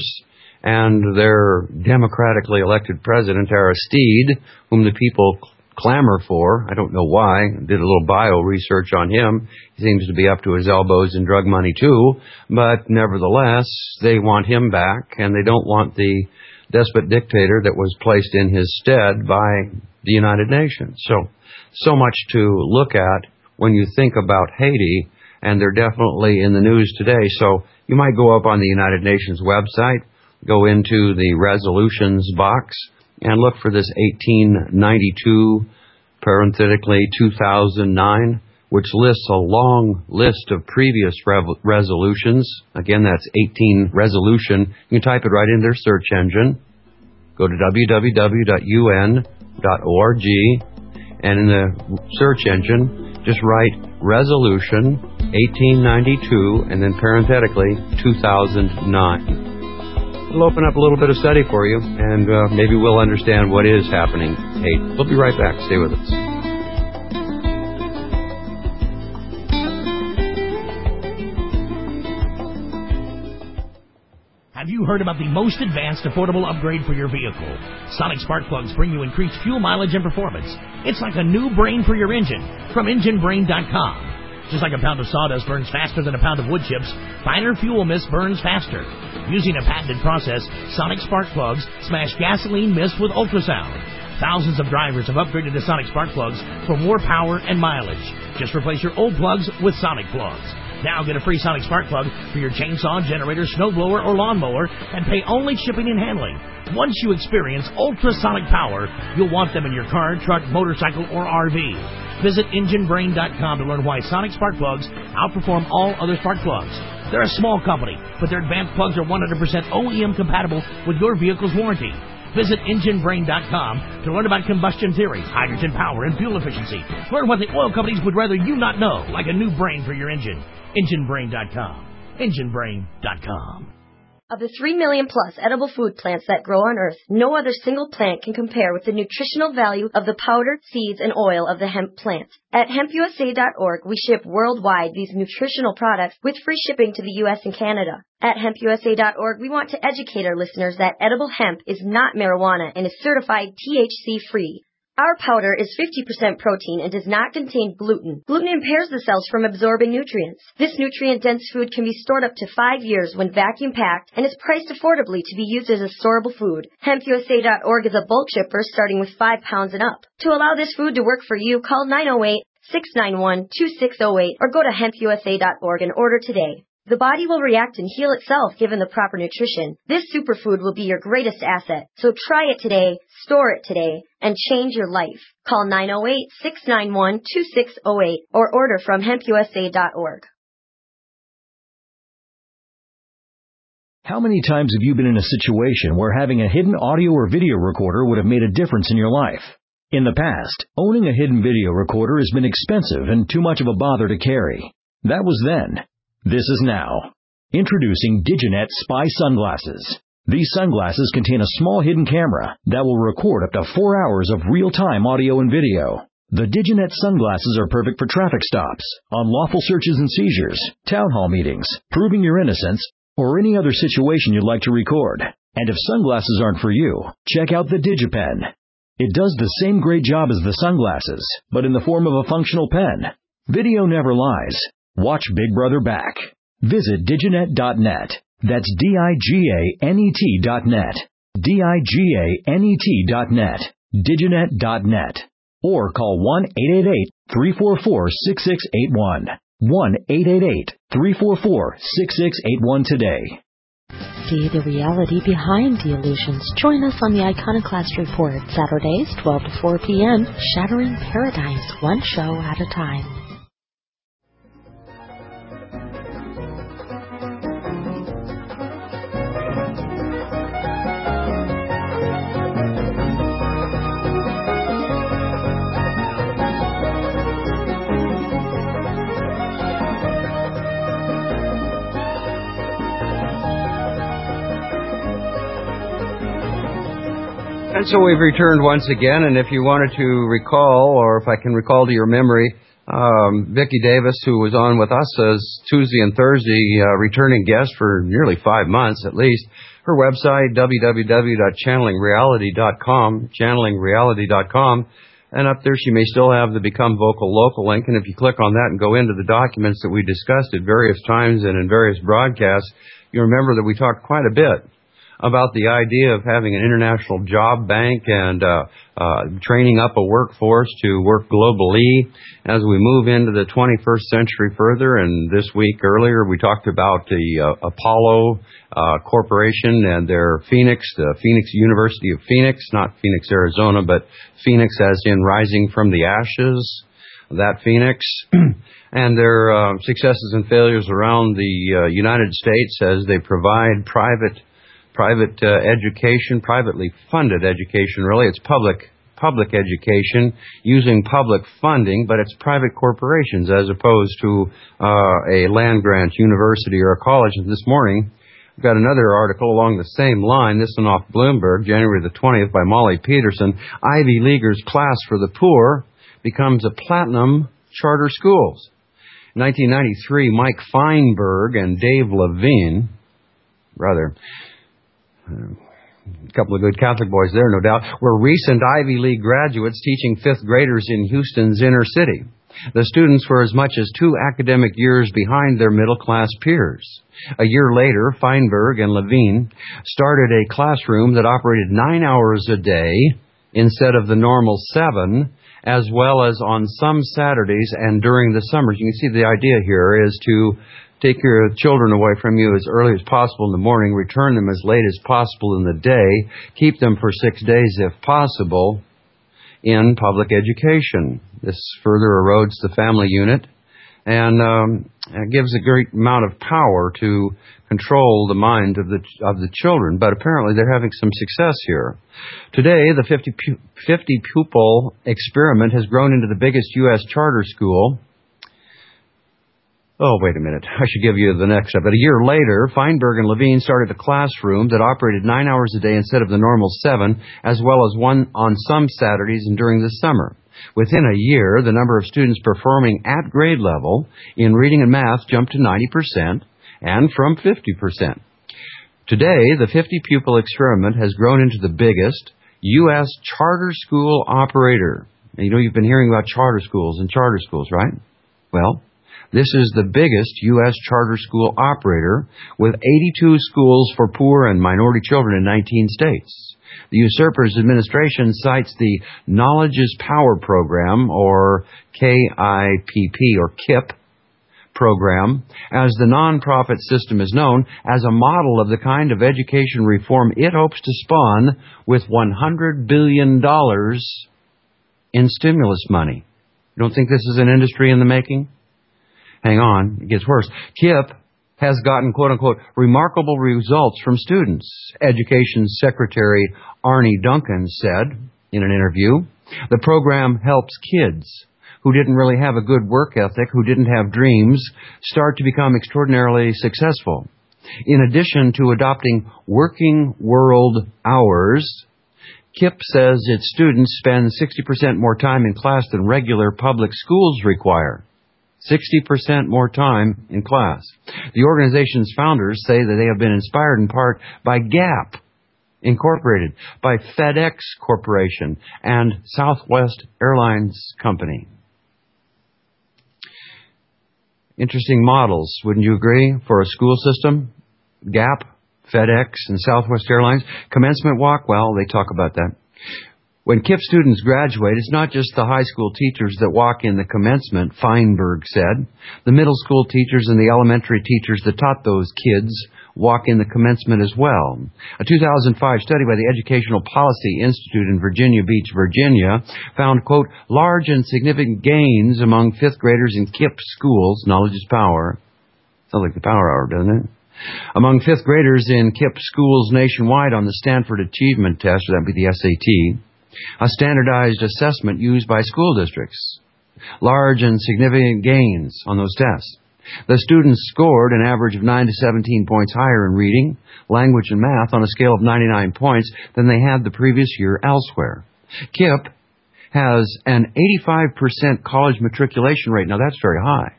And their democratically elected president, Aristide, whom the people clamor for, I don't know why, did a little bio research on him. He seems to be up to his elbows in drug money too, but nevertheless, they want him back, and they don't want the despot dictator that was placed in his stead by the United Nations. So, so much to look at when you think about Haiti, and they're definitely in the news today. So, you might go up on the United Nations website, go into the resolutions box, and look for this eighteen ninety-two, parenthetically two thousand nine, which lists a long list of previous rev- resolutions. Again, that's eighteen resolution. You can type it right in their search engine. Go to w w w dot u n dot org, and in the search engine, just write resolution eighteen ninety-two, and then parenthetically two thousand nine. It'll open up a little bit of study for you, and uh, maybe we'll understand what is happening. Hey, we'll be right back. Stay with us. Have you heard about the most advanced affordable upgrade for your vehicle? Sonic Spark Plugs bring you increased fuel mileage and performance. It's like a new brain for your engine from engine brain dot com. Just like a pound of sawdust burns faster than a pound of wood chips, finer fuel mist burns faster. Using a patented process, Sonic Spark Plugs smash gasoline mist with ultrasound. Thousands of drivers have upgraded to Sonic Spark Plugs for more power and mileage. Just replace your old plugs with Sonic Plugs. Now get a free Sonic Spark Plug for your chainsaw, generator, snowblower, or lawnmower, and pay only shipping and handling. Once you experience ultrasonic power, you'll want them in your car, truck, motorcycle, or R V. Visit engine brain dot com to learn why Sonic Spark Plugs outperform all other spark plugs. They're a small company, but their advanced plugs are one hundred percent O E M compatible with your vehicle's warranty. Visit engine brain dot com to learn about combustion theory, hydrogen power, and fuel efficiency. Learn what the oil companies would rather you not know, like a new brain for your engine. engine brain dot com. engine brain dot com. Of the three million plus edible food plants that grow on Earth, no other single plant can compare with the nutritional value of the powder, seeds, and oil of the hemp plant. At hemp u s a dot org, we ship worldwide these nutritional products with free shipping to the U S and Canada. At hemp u s a dot org, we want to educate our listeners that edible hemp is not marijuana and is certified T H C-free. Our powder is fifty percent protein and does not contain gluten. Gluten impairs the cells from absorbing nutrients. This nutrient-dense food can be stored up to five years when vacuum-packed and is priced affordably to be used as a storable food. hemp u s a dot org is a bulk shipper starting with five pounds and up. To allow this food to work for you, call nine oh eight, six nine one, two six oh eight or go to hemp u s a dot org and order today. The body will react and heal itself given the proper nutrition. This superfood will be your greatest asset. So try it today, store it today, and change your life. Call nine oh eight, six nine one, two six oh eight or order from hemp u s a dot org. How many times have you been in a situation where having a hidden audio or video recorder would have made a difference in your life? In the past, owning a hidden video recorder has been expensive and too much of a bother to carry. That was then. This is now. Introducing Diginet Spy Sunglasses. These sunglasses contain a small hidden camera that will record up to four hours of real-time audio and video. The Diginet sunglasses are perfect for traffic stops, unlawful searches and seizures, town hall meetings, proving your innocence, or any other situation you'd like to record. And if sunglasses aren't for you, check out the DigiPen. It does the same great job as the sunglasses, but in the form of a functional pen. Video never lies. Watch Big Brother back. Visit diginet dot net. That's D I G A N E T dot net. D I G A N E T dot net. diginet dot net. Or call one eight eight eight, three four four, six six eight one. one eight eight eight, three four four, six six eight one today. See the reality behind the illusions. Join us on the Iconoclast Report, Saturdays, twelve to four p.m., shattering paradigms one show at a time. And so we've returned once again, and if you wanted to recall, or if I can recall to your memory, um, Vicki Davis, who was on with us as Tuesday and Thursday, uh, returning guest for nearly five months at least, her website, w w w dot channeling reality dot com, channeling reality dot com, and up there she may still have the Become Vocal Local link, and if you click on that and go into the documents that we discussed at various times and in various broadcasts, you remember that we talked quite a bit about the idea of having an international job bank and uh, uh, training up a workforce to work globally as we move into the twenty-first century further. And this week earlier we talked about the uh, Apollo uh, Corporation and their Phoenix, the Phoenix University of Phoenix, not Phoenix, Arizona, but Phoenix as in rising from the ashes, that Phoenix. And their uh, successes and failures around the uh, United States as they provide private Private uh, education, privately funded education, really. It's public public education using public funding, but it's private corporations as opposed to uh, a land-grant university or a college. And this morning, I've got another article along the same line, this one off Bloomberg, January the twentieth, by Molly Peterson. Ivy Leaguers Class for the Poor becomes a platinum charter schools. In nineteen ninety-three, Mike Feinberg and Dave Levine, brother, a couple of good Catholic boys there, no doubt, were recent Ivy League graduates teaching fifth graders in Houston's inner city. The students were as much as two academic years behind their middle-class peers. A year later, Feinberg and Levine started a classroom that operated nine hours a day instead of the normal seven, as well as on some Saturdays and during the summers. You can see the idea here is to take your children away from you as early as possible in the morning, return them as late as possible in the day, keep them for six days if possible in public education. This further erodes the family unit and um, gives a great amount of power to control the mind of the of the children. But apparently they're having some success here. Today, the fifty, fifty pupil experiment has grown into the biggest U S charter school. Oh, wait a minute. I should give you the next step. But a year later, Feinberg and Levine started a classroom that operated nine hours a day instead of the normal seven, as well as one on some Saturdays and during the summer. Within a year, the number of students performing at grade level in reading and math jumped to ninety percent and from fifty percent. Today, the fifty-pupil experiment has grown into the biggest U S charter school operator. And you know, you've been hearing about charter schools and charter schools, right? Well, this is the biggest U S charter school operator with eighty-two schools for poor and minority children in nineteen states. The usurper's administration cites the Knowledge is Power program, or K I P P, or K I P program, as the nonprofit system is known, as a model of the kind of education reform it hopes to spawn with one hundred billion dollars in stimulus money. You don't think this is an industry in the making? Hang on, it gets worse. K I P has gotten, quote-unquote, remarkable results from students. Education Secretary Arnie Duncan said in an interview, the program helps kids who didn't really have a good work ethic, who didn't have dreams, start to become extraordinarily successful. In addition to adopting working world hours, KIPP says its students spend sixty percent more time in class than regular public schools require. sixty percent more time in class. The organization's founders say that they have been inspired in part by Gap Incorporated, by FedEx Corporation, and Southwest Airlines Company. Interesting models, wouldn't you agree, for a school system? Gap, FedEx, and Southwest Airlines. Commencement walk, well, they talk about that. When KIPP students graduate, it's not just the high school teachers that walk in the commencement, Feinberg said. The middle school teachers and the elementary teachers that taught those kids walk in the commencement as well. A two thousand five study by the Educational Policy Institute in Virginia Beach, Virginia, found, quote, large and significant gains among fifth graders in KIPP schools. Knowledge is power. Sounds like the power hour, doesn't it? Among fifth graders in KIPP schools nationwide on the Stanford Achievement Test, or that would be the S A T, a standardized assessment used by school districts. Large and significant gains on those tests. The students scored an average of nine to seventeen points higher in reading, language, and math on a scale of ninety-nine points than they had the previous year elsewhere. KIPP has an eighty-five percent college matriculation rate. Now, that's very high,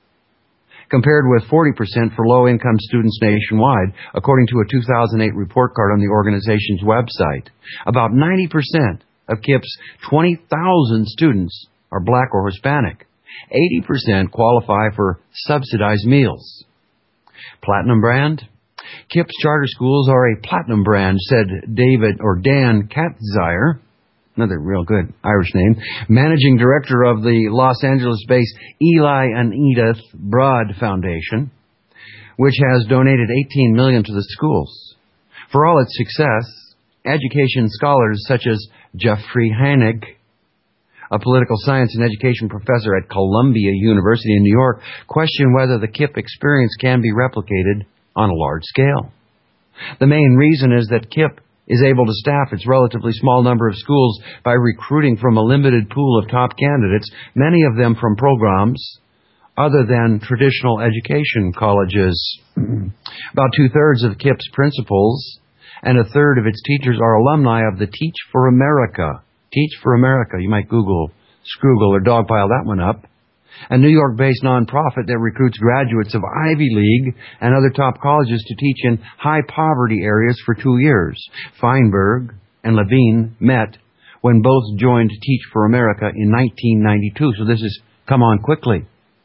compared with forty percent for low-income students nationwide, according to a two thousand eight report card on the organization's website. About ninety percent of KIPP's twenty thousand students are black or Hispanic. eighty percent qualify for subsidized meals. Platinum brand? KIPP's charter schools are a platinum brand, said David or Dan Katzire, another real good Irish name, managing director of the Los Angeles-based Eli and Edith Broad Foundation, which has donated eighteen million dollars to the schools. For all its success, education scholars such as Jeffrey Hanig, a political science and education professor at Columbia University in New York, question whether the KIPP experience can be replicated on a large scale. The main reason is that KIPP is able to staff its relatively small number of schools by recruiting from a limited pool of top candidates, many of them from programs other than traditional education colleges. About two-thirds of KIPP's principals and a third of its teachers are alumni of the Teach for America. Teach for America. You might Google Scroogle or dogpile that one up. A New York-based nonprofit that recruits graduates of Ivy League and other top colleges to teach in high-poverty areas for two years. Feinberg and Levine met when both joined Teach for America in nineteen ninety-two, so this has come on quickly.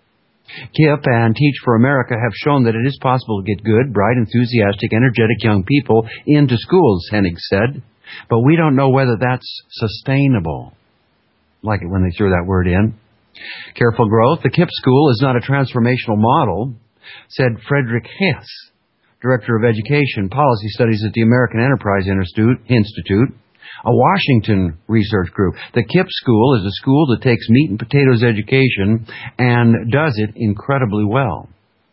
KIPP and Teach for America have shown that it is possible to get good, bright, enthusiastic, energetic young people into schools, Hennig said. But we don't know whether that's sustainable. Like it when they threw that word in. Careful growth. The KIPP school is not a transformational model, said Frederick Hess, Director of Education Policy Studies at the American Enterprise Institute, a Washington research group. The KIPP school is a school that takes meat and potatoes education and does it incredibly well.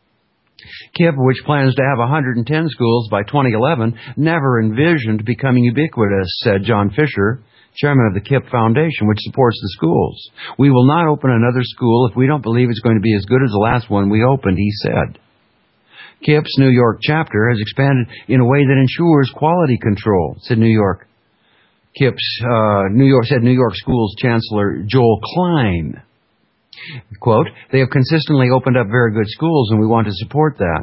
KIPP, which plans to have one hundred ten schools by twenty eleven, never envisioned becoming ubiquitous, said John Fisher, chairman of the KIPP Foundation, which supports the schools. We will not open another school if we don't believe it's going to be as good as the last one we opened, he said. KIPP's New York chapter has expanded in a way that ensures quality control, said New York. KIPP's uh, New York said New York Schools Chancellor Joel Klein. Quote, they have consistently opened up very good schools and we want to support that.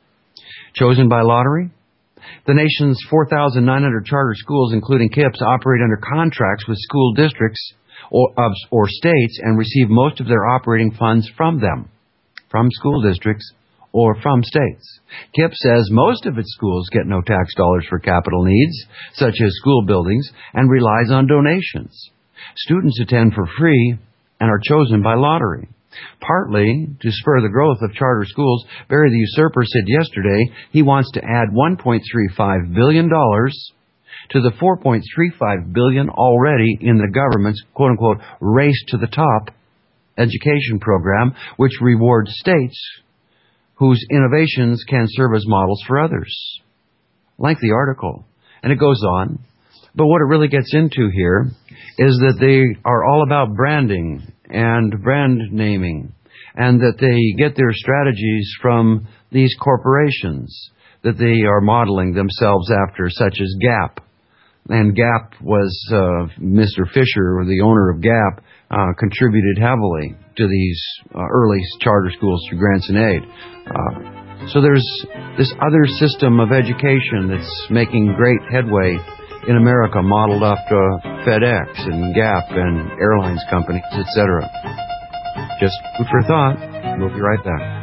Chosen by lottery? The nation's four thousand nine hundred charter schools, including KIPP's, operate under contracts with school districts or, uh, or states and receive most of their operating funds from them, from school districts or from states. KIPP says most of its schools get no tax dollars for capital needs, such as school buildings, and relies on donations. Students attend for free and are chosen by lottery. Partly to spur the growth of charter schools, Barry the Usurper said yesterday he wants to add one point three five billion dollars to the four point three five billion dollars already in the government's quote-unquote race to the top education program, which rewards states whose innovations can serve as models for others. Lengthy article. And it goes on. But what it really gets into here is that they are all about branding and brand naming, and that they get their strategies from these corporations that they are modeling themselves after, such as Gap. And Gap was, uh, Mister Fisher, the owner of Gap, uh, contributed heavily to these uh, early charter schools through grants and aid. Uh, so there's this other system of education that's making great headway in America, modeled after FedEx and Gap and airlines companies, et cetera. Just food for thought. We'll be right back.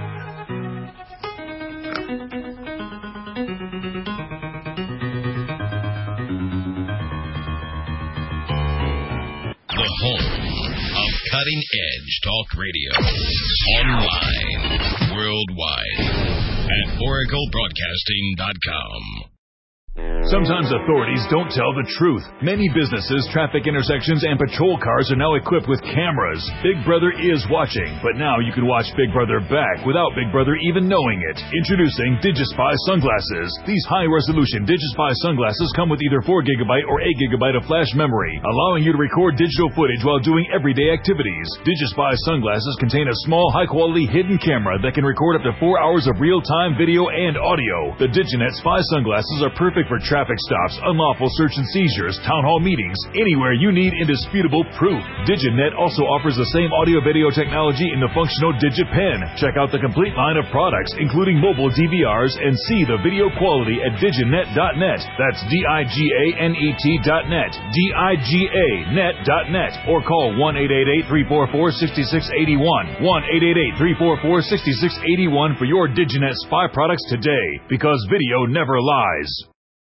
The home of cutting-edge talk radio. Online, worldwide, at Oracle Broadcasting dot com. Sometimes authorities don't tell the truth. Many businesses, traffic intersections, and patrol cars are now equipped with cameras. Big Brother is watching, but now you can watch Big Brother back without Big Brother even knowing it. Introducing DigiSpy sunglasses. These high-resolution DigiSpy sunglasses come with either four gigabyte or eight gigabyte of flash memory, allowing you to record digital footage while doing everyday activities. DigiSpy sunglasses contain a small, high-quality hidden camera that can record up to four hours of real-time video and audio. The DigiNet Spy sunglasses are perfect for traffic stops, unlawful search and seizures, town hall meetings, anywhere you need indisputable proof. DigiNet also offers the same audio-video technology in the functional DigiPen. Check out the complete line of products, including mobile D V Rs, and see the video quality at diginet dot net. That's D I G A N E T dot net. D I G A net dot net. Or call one eight eight eight, three four four, six six eight one. one eight eight eight, three four four, six six eight one for your DigiNet Spy products today, because video never lies.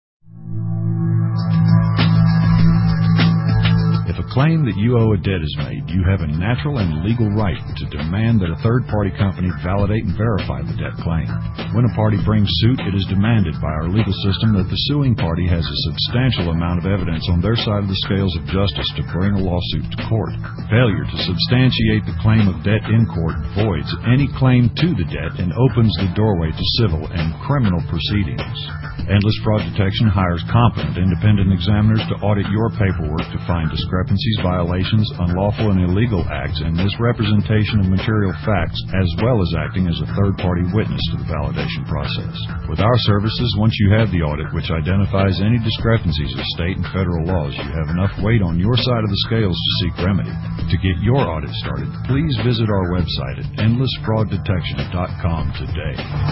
If a claim that you owe a debt is made, you have a natural and legal right to demand that a third-party company validate and verify the debt claim. When a party brings suit, it is demanded by our legal system that the suing party has a substantial amount of evidence on their side of the scales of justice to bring a lawsuit to court. Failure to substantiate the claim of debt in court voids any claim to the debt and opens the doorway to civil and criminal proceedings. Endless Fraud Detection hires competent independent examiners to audit your paperwork to find discrepancies, violations, unlawful and illegal acts, and misrepresentation of material facts, as well as acting as a third-party witness to the validation process. With our services, once you have the audit, which identifies any discrepancies of state and federal laws, you have enough weight on your side of the scales to seek remedy. To get your audit started, please visit our website at endless fraud detection dot com today.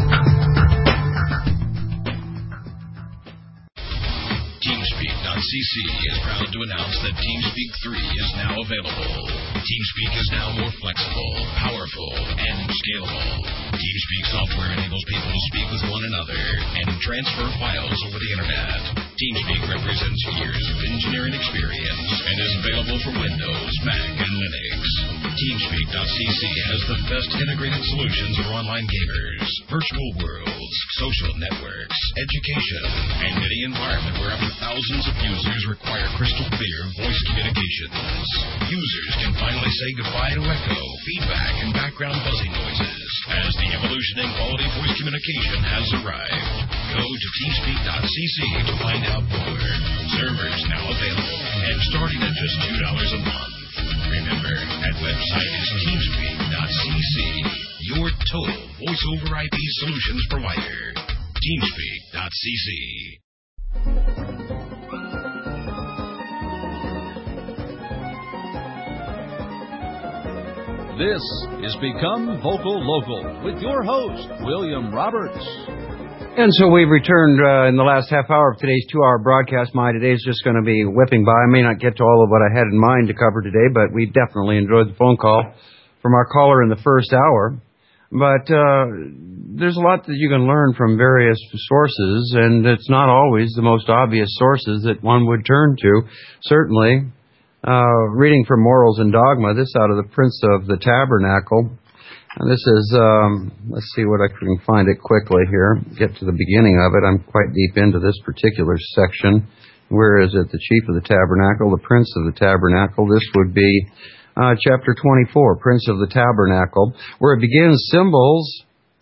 TeamSpeak dot c c is proud to announce that TeamSpeak three is now available. TeamSpeak is now more flexible, powerful, and scalable. TeamSpeak software enables people to speak with one another and transfer files over the Internet. TeamSpeak represents years of engineering experience and is available for Windows, Mac, and Linux. TeamSpeak dot c c has the best integrated solutions for online gamers, virtual worlds, social networks, education, and any environment where up to thousands of users require crystal clear voice communications. Users can finally say goodbye to echo, feedback, and background buzzing noises as the evolution in quality voice communication has arrived. Go to TeamSpeak dot c c to find out more. Servers now available and starting at just two dollars a month. Remember, that website is TeamSpeak dot c c, your total voice over I P solutions provider. TeamSpeak dot c c. This is Become Vocal Local with your host, William Roberts. And so we've returned uh, in the last half hour of today's two-hour broadcast. My today's just going to be whipping by. I may not get to all of what I had in mind to cover today, but we definitely enjoyed the phone call from our caller in the first hour. But uh, there's a lot that you can learn from various sources, and it's not always the most obvious sources that one would turn to. Certainly, uh, reading from Morals and Dogma, this out of the Prince of the Tabernacle. And this is, um, let's see what I can find it quickly here, get to the beginning of it. I'm quite deep into this particular section. Where is it? The Chief of the Tabernacle, the Prince of the Tabernacle. This would be uh, chapter twenty-four, Prince of the Tabernacle, where it begins, symbols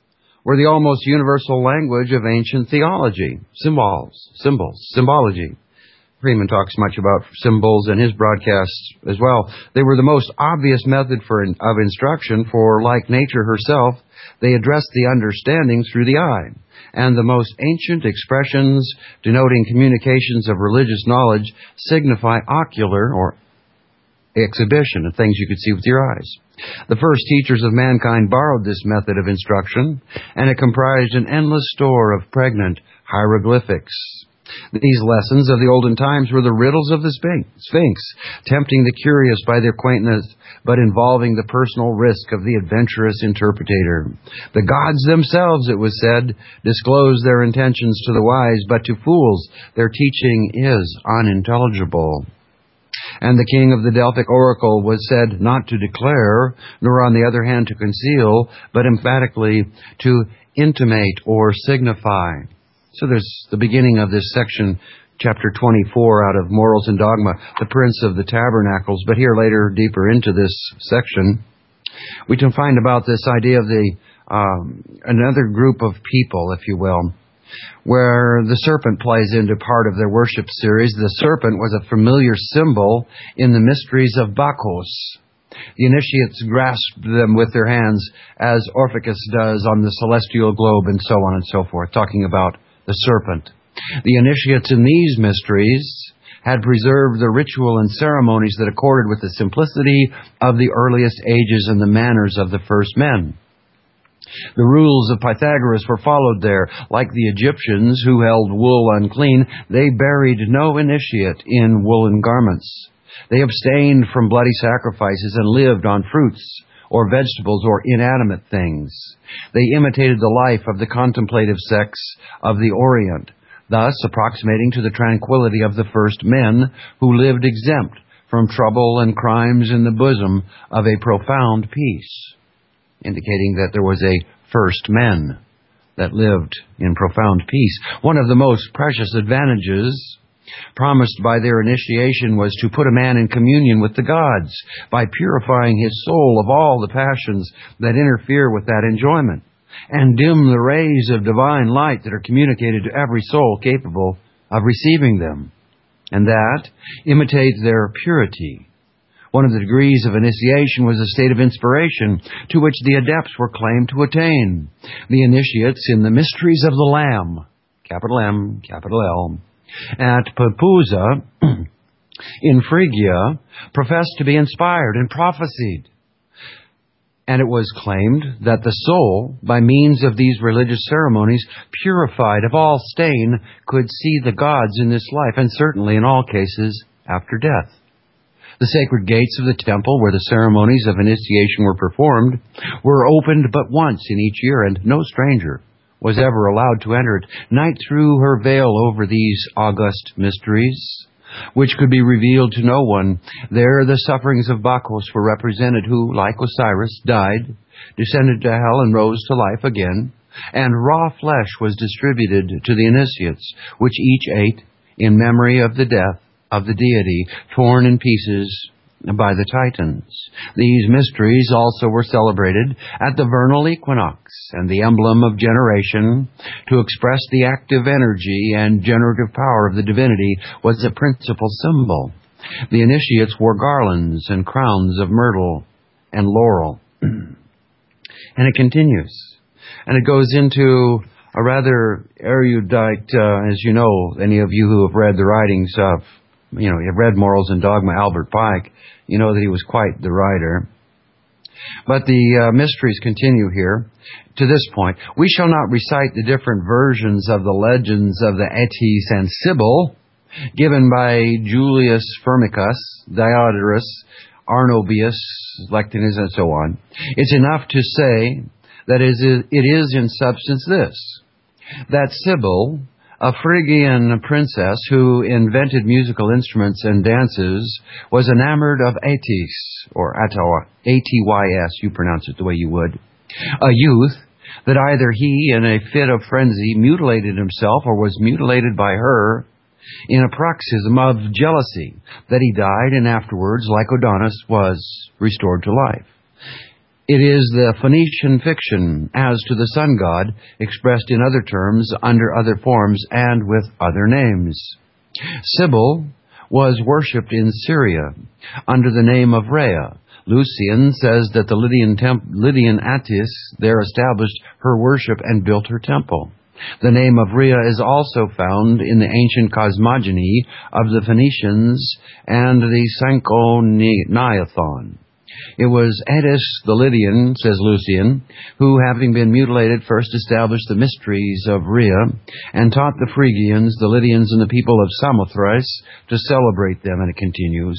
were the almost universal language of ancient theology. Symbols, symbols, symbology. Freeman talks much about symbols in his broadcasts as well. They were the most obvious method for of instruction, for, like nature herself, they addressed the understanding through the eye. And the most ancient expressions denoting communications of religious knowledge signify ocular or exhibition of things you could see with your eyes. The first teachers of mankind borrowed this method of instruction, and it comprised an endless store of pregnant hieroglyphics. These lessons of the olden times were the riddles of the Sphinx, tempting the curious by their quaintness, but involving the personal risk of the adventurous interpretator. The gods themselves, it was said, disclose their intentions to the wise, but to fools their teaching is unintelligible. And the king of the Delphic oracle was said not to declare, nor on the other hand to conceal, but emphatically to intimate or signify. So there's the beginning of this section, chapter twenty-four, out of Morals and Dogma, the Prince of the Tabernacles. But here later, deeper into this section, we can find about this idea of the um, another group of people, if you will, where the serpent plays into part of their worship series. The serpent was a familiar symbol in the mysteries of Bacchus. The initiates grasped them with their hands as Orpheus does on the celestial globe, and so on and so forth, talking about the serpent. The initiates in these mysteries had preserved the ritual and ceremonies that accorded with the simplicity of the earliest ages and the manners of the first men. The rules of Pythagoras were followed there. Like the Egyptians, who held wool unclean, they buried no initiate in woolen garments. They abstained from bloody sacrifices and lived on fruits or vegetables or inanimate things. They imitated the life of the contemplative sects of the Orient, thus approximating to the tranquility of the first men who lived exempt from trouble and crimes in the bosom of a profound peace, indicating that there was a first men that lived in profound peace. One of the most precious advantages promised by their initiation was to put a man in communion with the gods by purifying his soul of all the passions that interfere with that enjoyment and dim the rays of divine light that are communicated to every soul capable of receiving them, and that imitates their purity. One of the degrees of initiation was a state of inspiration to which the adepts were claimed to attain. The initiates in the mysteries of the Lamb, capital M, capital L, at Papusa in Phrygia, professed to be inspired and prophesied. And it was claimed that the soul, by means of these religious ceremonies, purified of all stain, could see the gods in this life, and certainly in all cases after death. The sacred gates of the temple where the ceremonies of initiation were performed were opened but once in each year, and no stranger was ever allowed to enter it. Night threw her veil over these august mysteries, which could be revealed to no one. There the sufferings of Bacchus were represented, who, like Osiris, died, descended to hell, and rose to life again. And raw flesh was distributed to the initiates, which each ate in memory of the death of the deity, torn in pieces by the Titans. These mysteries also were celebrated at the vernal equinox, and the emblem of generation, to express the active energy and generative power of the divinity, was the principal symbol. The initiates wore garlands and crowns of myrtle and laurel. And it continues. And it goes into a rather erudite, uh, as you know, any of you who have read the writings of, you know, you've read Morals and Dogma, Albert Pike, you know that he was quite the writer. But the uh, mysteries continue here to this point. We shall not recite the different versions of the legends of the Etis and Sibyl given by Julius Firmicus, Diodorus, Arnobius, Lectinus, and so on. It's enough to say that it is in substance this, that Sibyl, a Phrygian princess who invented musical instruments and dances, was enamored of Atys, or Atawa, A T Y S, you pronounce it the way you would, a youth that either he, in a fit of frenzy, mutilated himself or was mutilated by her in a paroxysm of jealousy, that he died and afterwards, like Adonis, was restored to life. It is the Phoenician fiction as to the sun god, expressed in other terms, under other forms, and with other names. Cybele was worshipped in Syria under the name of Rhea. Lucian says that the Lydian, temp- Lydian Attis there established her worship and built her temple. The name of Rhea is also found in the ancient cosmogony of the Phoenicians and the Sanchoniathon. It was Attis the Lydian, says Lucian, who, having been mutilated, first established the mysteries of Rhea and taught the Phrygians, the Lydians, and the people of Samothrace to celebrate them, and it continues.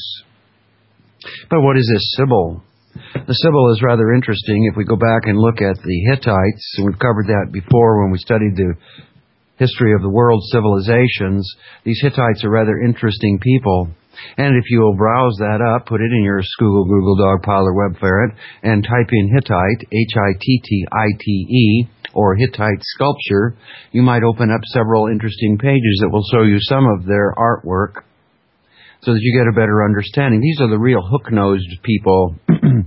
But what is this Cybele? The Cybele is rather interesting if we go back and look at the Hittites, and we've covered that before when we studied the history of the world's civilizations. These Hittites are rather interesting people. And if you will browse that up, put it in your Google, Google Dog, Parler, Web Ferret, and type in Hittite, H I T T I T E, or Hittite sculpture, you might open up several interesting pages that will show you some of their artwork so that you get a better understanding. These are the real hook-nosed people,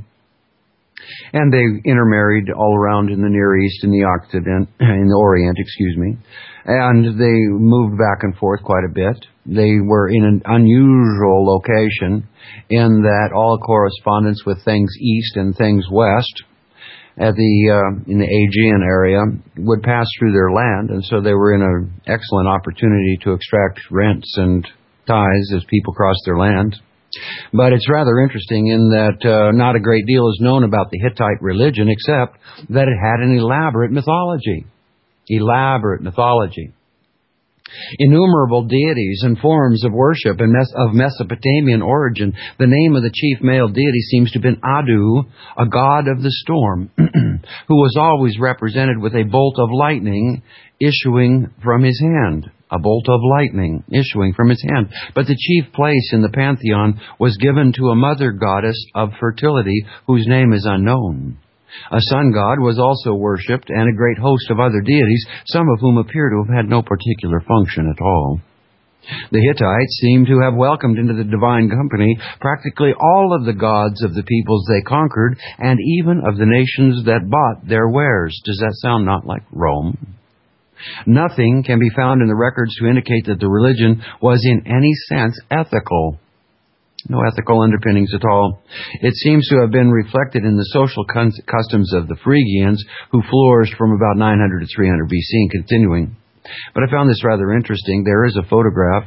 and they intermarried all around in the Near East, in the Occident, in the Orient, excuse me, and they moved back and forth quite a bit. They were in an unusual location in that all correspondence with things east and things west at the uh, in the Aegean area would pass through their land, and so they were in an excellent opportunity to extract rents and tithes as people crossed their land. But it's rather interesting in that uh, not a great deal is known about the Hittite religion except that it had an elaborate mythology. Elaborate mythology. Innumerable deities and forms of worship and mes- of Mesopotamian origin. The name of the chief male deity seems to have been Adu, a god of the storm, who was always represented with a bolt of lightning issuing from his hand. A bolt of lightning issuing from his hand. But the chief place in the pantheon was given to a mother goddess of fertility whose name is unknown. A sun god was also worshipped, and a great host of other deities, some of whom appear to have had no particular function at all. The Hittites seem to have welcomed into the divine company practically all of the gods of the peoples they conquered, and even of the nations that bought their wares. Does that sound not like Rome? Nothing can be found in the records to indicate that the religion was in any sense ethical. No ethical underpinnings at all. It seems to have been reflected in the social customs of the Phrygians, who flourished from about nine hundred to three hundred B C and continuing. But I found this rather interesting. There is a photograph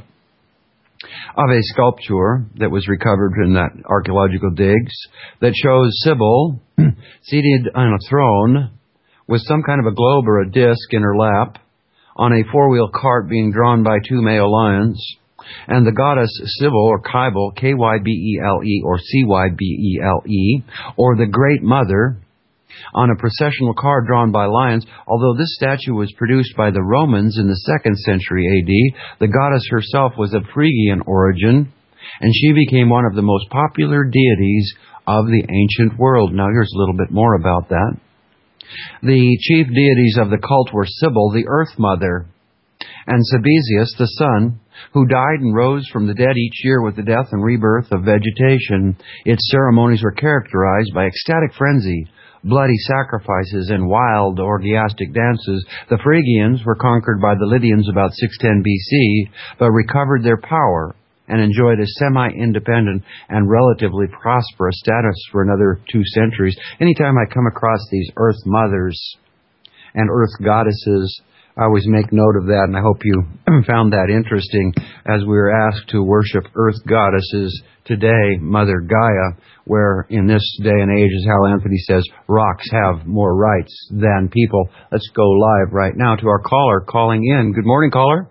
of a sculpture that was recovered in that archaeological digs that shows Cybele seated on a throne with some kind of a globe or a disc in her lap on a four-wheel cart being drawn by two male lions. And the goddess Cybele, or Kybele, K Y B E L E, or C Y B E L E, or the Great Mother, on a processional car drawn by lions. Although this statue was produced by the Romans in the second century A D, the goddess herself was of Phrygian origin, and she became one of the most popular deities of the ancient world. Now here's a little bit more about that. The chief deities of the cult were Cybele, the Earth Mother, and Sabazius, the sun, who died and rose from the dead each year with the death and rebirth of vegetation. Its ceremonies were characterized by ecstatic frenzy, bloody sacrifices, and wild orgiastic dances. The Phrygians were conquered by the Lydians about six ten B C, but recovered their power and enjoyed a semi-independent and relatively prosperous status for another two centuries. Anytime I come across these Earth Mothers and Earth Goddesses, I always make note of that, and I hope you found that interesting as we were asked to worship Earth Goddesses today, Mother Gaia, where in this day and age, as Hal Anthony says, rocks have more rights than people. Let's go live right now to our caller calling in. Good morning, caller.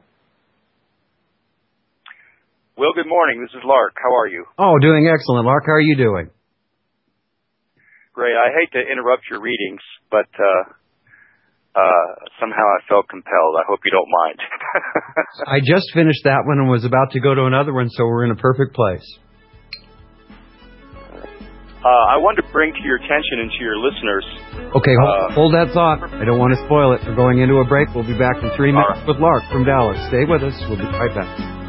Will, good morning. This is Lark. How are you? Oh, doing excellent. Lark, how are you doing? Great. I hate to interrupt your readings, but uh, uh, somehow I felt compelled. I hope you don't mind. I just finished that one and was about to go to another one, so we're in a perfect place. Uh, I wanted to bring to your attention and to your listeners. Okay, hold, uh, hold that thought. I don't want to spoil it. We're going into a break. We'll be back in three minutes with Lark from Dallas. Stay with us. We'll be right back.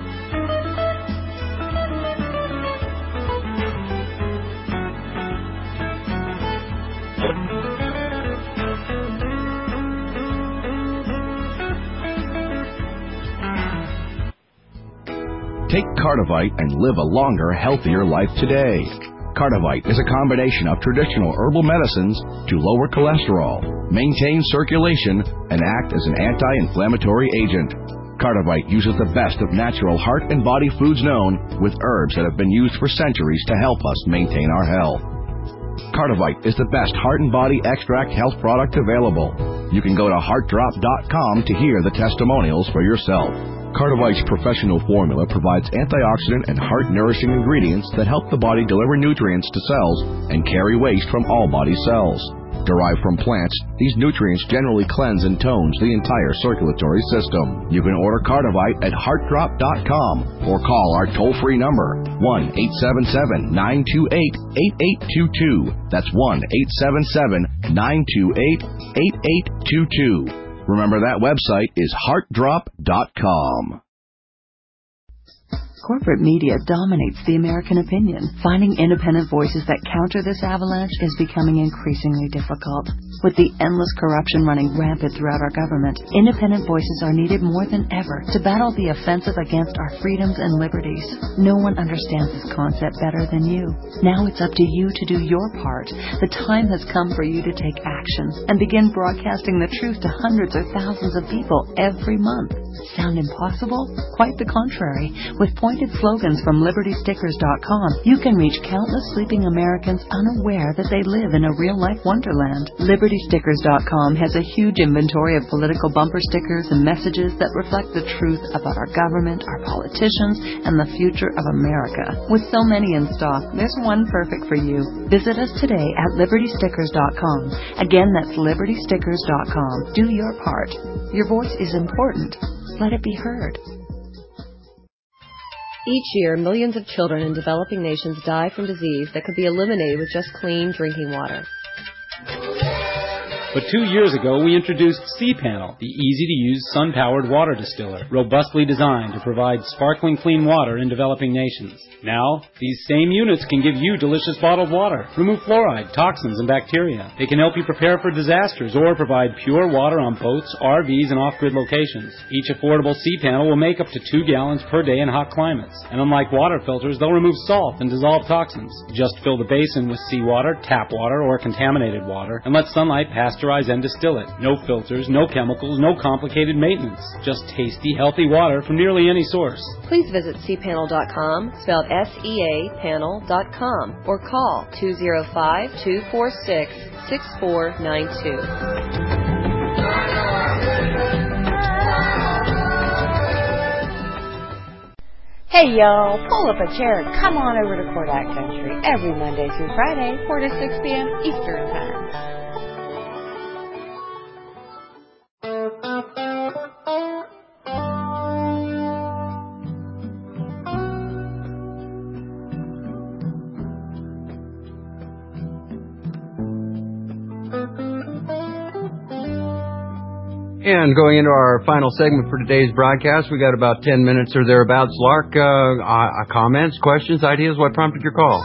Take Cardivite and live a longer, healthier life today. Cardivite is a combination of traditional herbal medicines to lower cholesterol, maintain circulation, and act as an anti-inflammatory agent. Cardivite uses the best of natural heart and body foods known, with herbs that have been used for centuries to help us maintain our health. Cardivite is the best heart and body extract health product available. You can go to heart drop dot com to hear the testimonials for yourself. Cardivite's professional formula provides antioxidant and heart-nourishing ingredients that help the body deliver nutrients to cells and carry waste from all body cells. Derived from plants, these nutrients generally cleanse and tones the entire circulatory system. You can order Cardivite at heart drop dot com or call our toll-free number, one eight seven seven, nine two eight, eight eight two two. That's one eight seven seven, nine two eight, eight eight two two. Remember, that website is heart drop dot com. Corporate media dominates the American opinion. Finding independent voices that counter this avalanche is becoming increasingly difficult. With the endless corruption running rampant throughout our government, independent voices are needed more than ever to battle the offensive against our freedoms and liberties. No one understands this concept better than you. Now it's up to you to do your part. The time has come for you to take action and begin broadcasting the truth to hundreds or thousands of people every month. Sound impossible? Quite the contrary. With pointed slogans from liberty stickers dot com, you can reach countless sleeping Americans unaware that they live in a real-life wonderland. liberty stickers dot com has a huge inventory of political bumper stickers and messages that reflect the truth about our government, our politicians, and the future of America. With so many in stock, there's one perfect for you. Visit us today at liberty stickers dot com. Again, that's liberty stickers dot com. Do your part. Your voice is important. Let it be heard. Each year, millions of children in developing nations die from disease that could be eliminated with just clean drinking water. But two years ago, we introduced C-Panel, the easy-to-use sun-powered water distiller, robustly designed to provide sparkling clean water in developing nations. Now, these same units can give you delicious bottled water, remove fluoride, toxins, and bacteria. They can help you prepare for disasters or provide pure water on boats, R Vs, and off-grid locations. Each affordable C-Panel will make up to two gallons per day in hot climates. And unlike water filters, they'll remove salt and dissolve toxins. Just fill the basin with seawater, tap water, or contaminated water, and let sunlight pass and distill it. No filters, no chemicals, no complicated maintenance. Just tasty, healthy water from nearly any source. Please visit C panel dot com, spelled S E A panel dot com, or call two oh five, two four six, six four nine two. Hey y'all, pull up a chair and come on over to Cordat Country every Monday through Friday, four to six p.m. Eastern Time. And going into our final segment for today's broadcast, we got about ten minutes or thereabouts. Lark, uh, uh, comments, questions, ideas? What prompted your call?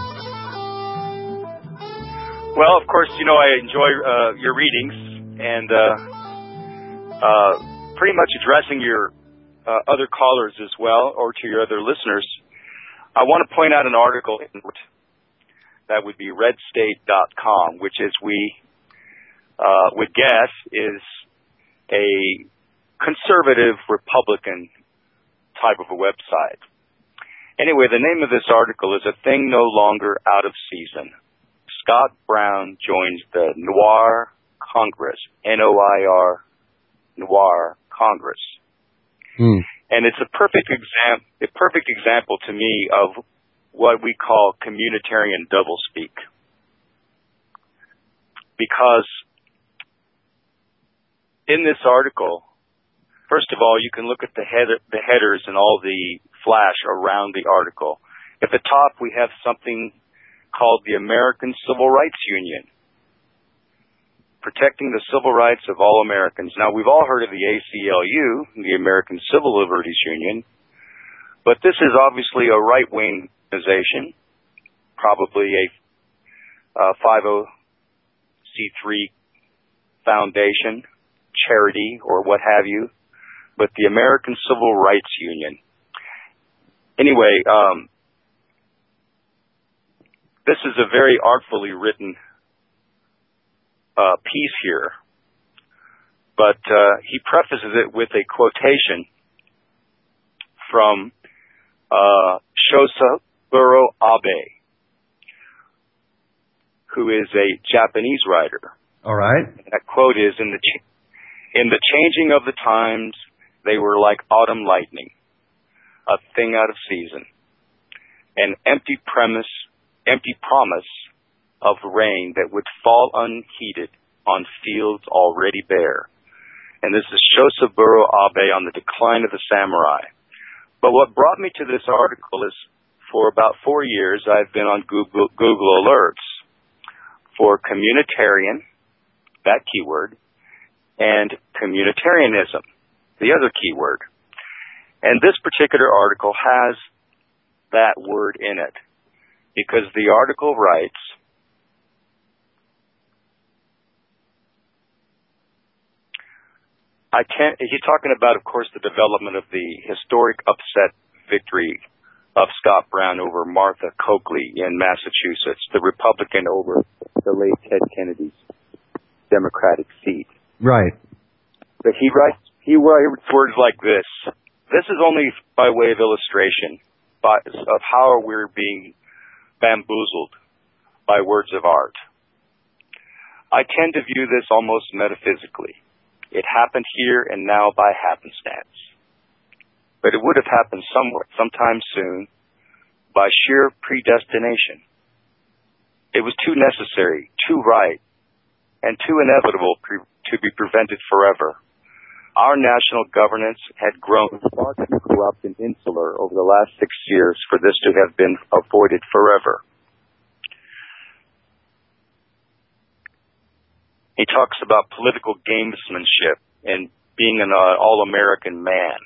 Well, of course, you know I enjoy uh, your readings and uh, uh, pretty much addressing your uh, other callers as well, or to your other listeners. I want to point out an article that would be red state dot com, which, as we uh, would guess, is a conservative Republican type of a website. Anyway, the name of this article is "A Thing No Longer Out of Season. Scott Brown joins the Noir Congress," N O I R, Noir Congress. Hmm. And it's a perfect exam- a perfect example to me of what we call communitarian doublespeak. Because in this article, first of all, you can look at the, header, the headers and all the flash around the article. At the top, we have something called the American Civil Rights Union, protecting the civil rights of all Americans. Now, we've all heard of the A C L U, the American Civil Liberties Union, but this is obviously a right-wing organization, probably a uh, five oh c three foundation, charity, or what have you, but the American Civil Rights Union. anyway, um, this is a very artfully written uh, piece here, but uh, he prefaces it with a quotation from uh, Shosaburo Abe, who is a Japanese writer. All right. And that quote is, in the ch- in the changing of the times, they were like autumn lightning, a thing out of season, an empty premise, empty promise of rain that would fall unheeded on fields already bare. And this is Shosaburo Abe on the decline of the samurai. But what brought me to this article is, for about four years, I've been on Google, Google Alerts for communitarian, that keyword, and communitarianism, the other keyword. And this particular article has that word in it, because the article writes, I can't, he's talking about, of course, the development of the historic upset victory of Scott Brown over Martha Coakley in Massachusetts, the Republican over the late Ted Kennedy's Democratic seat. Right. But he writes, he writes words like this. This is only by way of illustration by, of how we're being bamboozled by words of art. I tend to view this almost metaphysically. It happened here and now by happenstance. But it would have happened somewhere, sometime soon, by sheer predestination. It was too necessary, too right, and too inevitable pre- to be prevented forever. Our national governance had grown far too corrupt and insular over the last six years for this to have been avoided forever. He talks about political gamesmanship and being an uh, all-American man.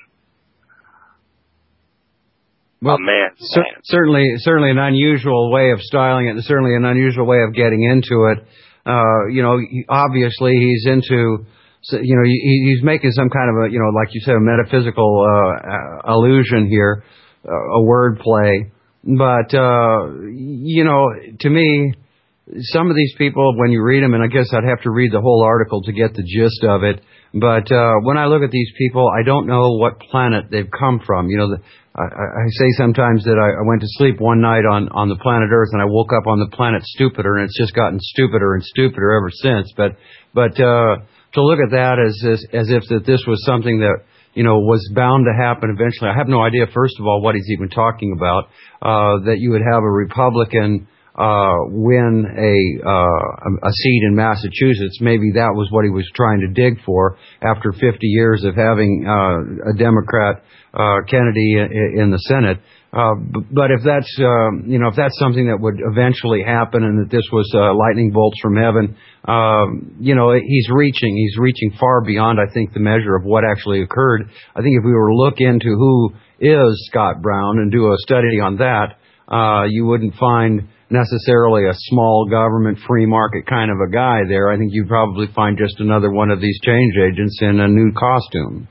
Well, a man. cer- man. certainly, certainly an unusual way of styling it, and certainly an unusual way of getting into it. Uh, you know, he, obviously he's into, you know, he, he's making some kind of a, you know, like you said, a metaphysical uh, allusion here, uh, a word play. But, uh, you know, to me, some of these people, when you read them, and I guess I'd have to read the whole article to get the gist of it, but uh, when I look at these people, I don't know what planet they've come from. You know, the, I, I say sometimes that I, I went to sleep one night on, on the planet Earth, and I woke up on the planet Stupider, and it's just gotten stupider and stupider ever since. But but uh, to look at that as, as as if that this was something that, you know, was bound to happen eventually. I have no idea, first of all, what he's even talking about, uh, that you would have a Republican uh, win a, uh, a seat in Massachusetts. Maybe that was what he was trying to dig for after fifty years of having uh, a Democrat, uh, Kennedy in, in the Senate. Uh, but if that's, um, you know, if that's something that would eventually happen and that this was uh, lightning bolts from heaven, um, you know, he's reaching, he's reaching far beyond, I think, the measure of what actually occurred. I think if we were to look into who is Scott Brown and do a study on that, uh, you wouldn't find necessarily a small government free market kind of a guy there. I think you'd probably find just another one of these change agents in a new costume.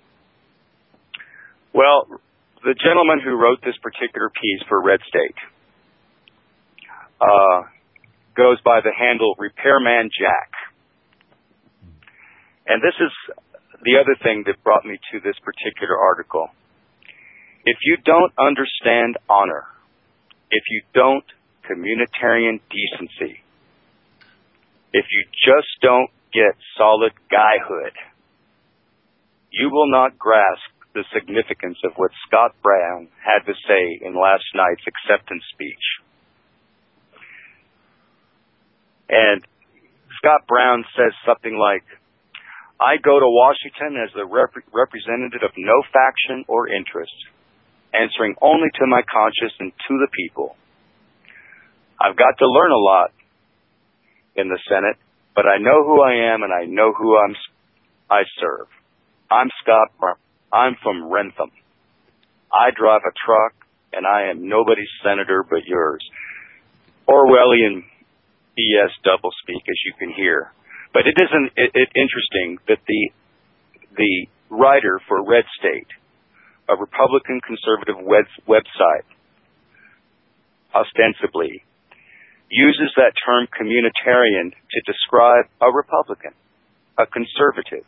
Well, the gentleman who wrote this particular piece for Red State uh, goes by the handle Repairman Jack. And this is the other thing that brought me to this particular article. If you don't understand honor, if you don't communitarian decency, if you just don't get solid guyhood, you will not grasp the significance of what Scott Brown had to say in last night's acceptance speech. And Scott Brown says something like, I go to Washington as the rep- representative of no faction or interest, answering only to my conscience and to the people. I've got to learn a lot in the Senate, but I know who I am and I know who I'm, I serve. I'm Scott Brown. I'm from Rentham. I drive a truck, and I am nobody's senator but yours. Orwellian B S doublespeak, as you can hear. But it isn't it, it interesting that the the writer for Red State, a Republican conservative web- website, ostensibly, uses that term communitarian to describe a Republican, a conservative.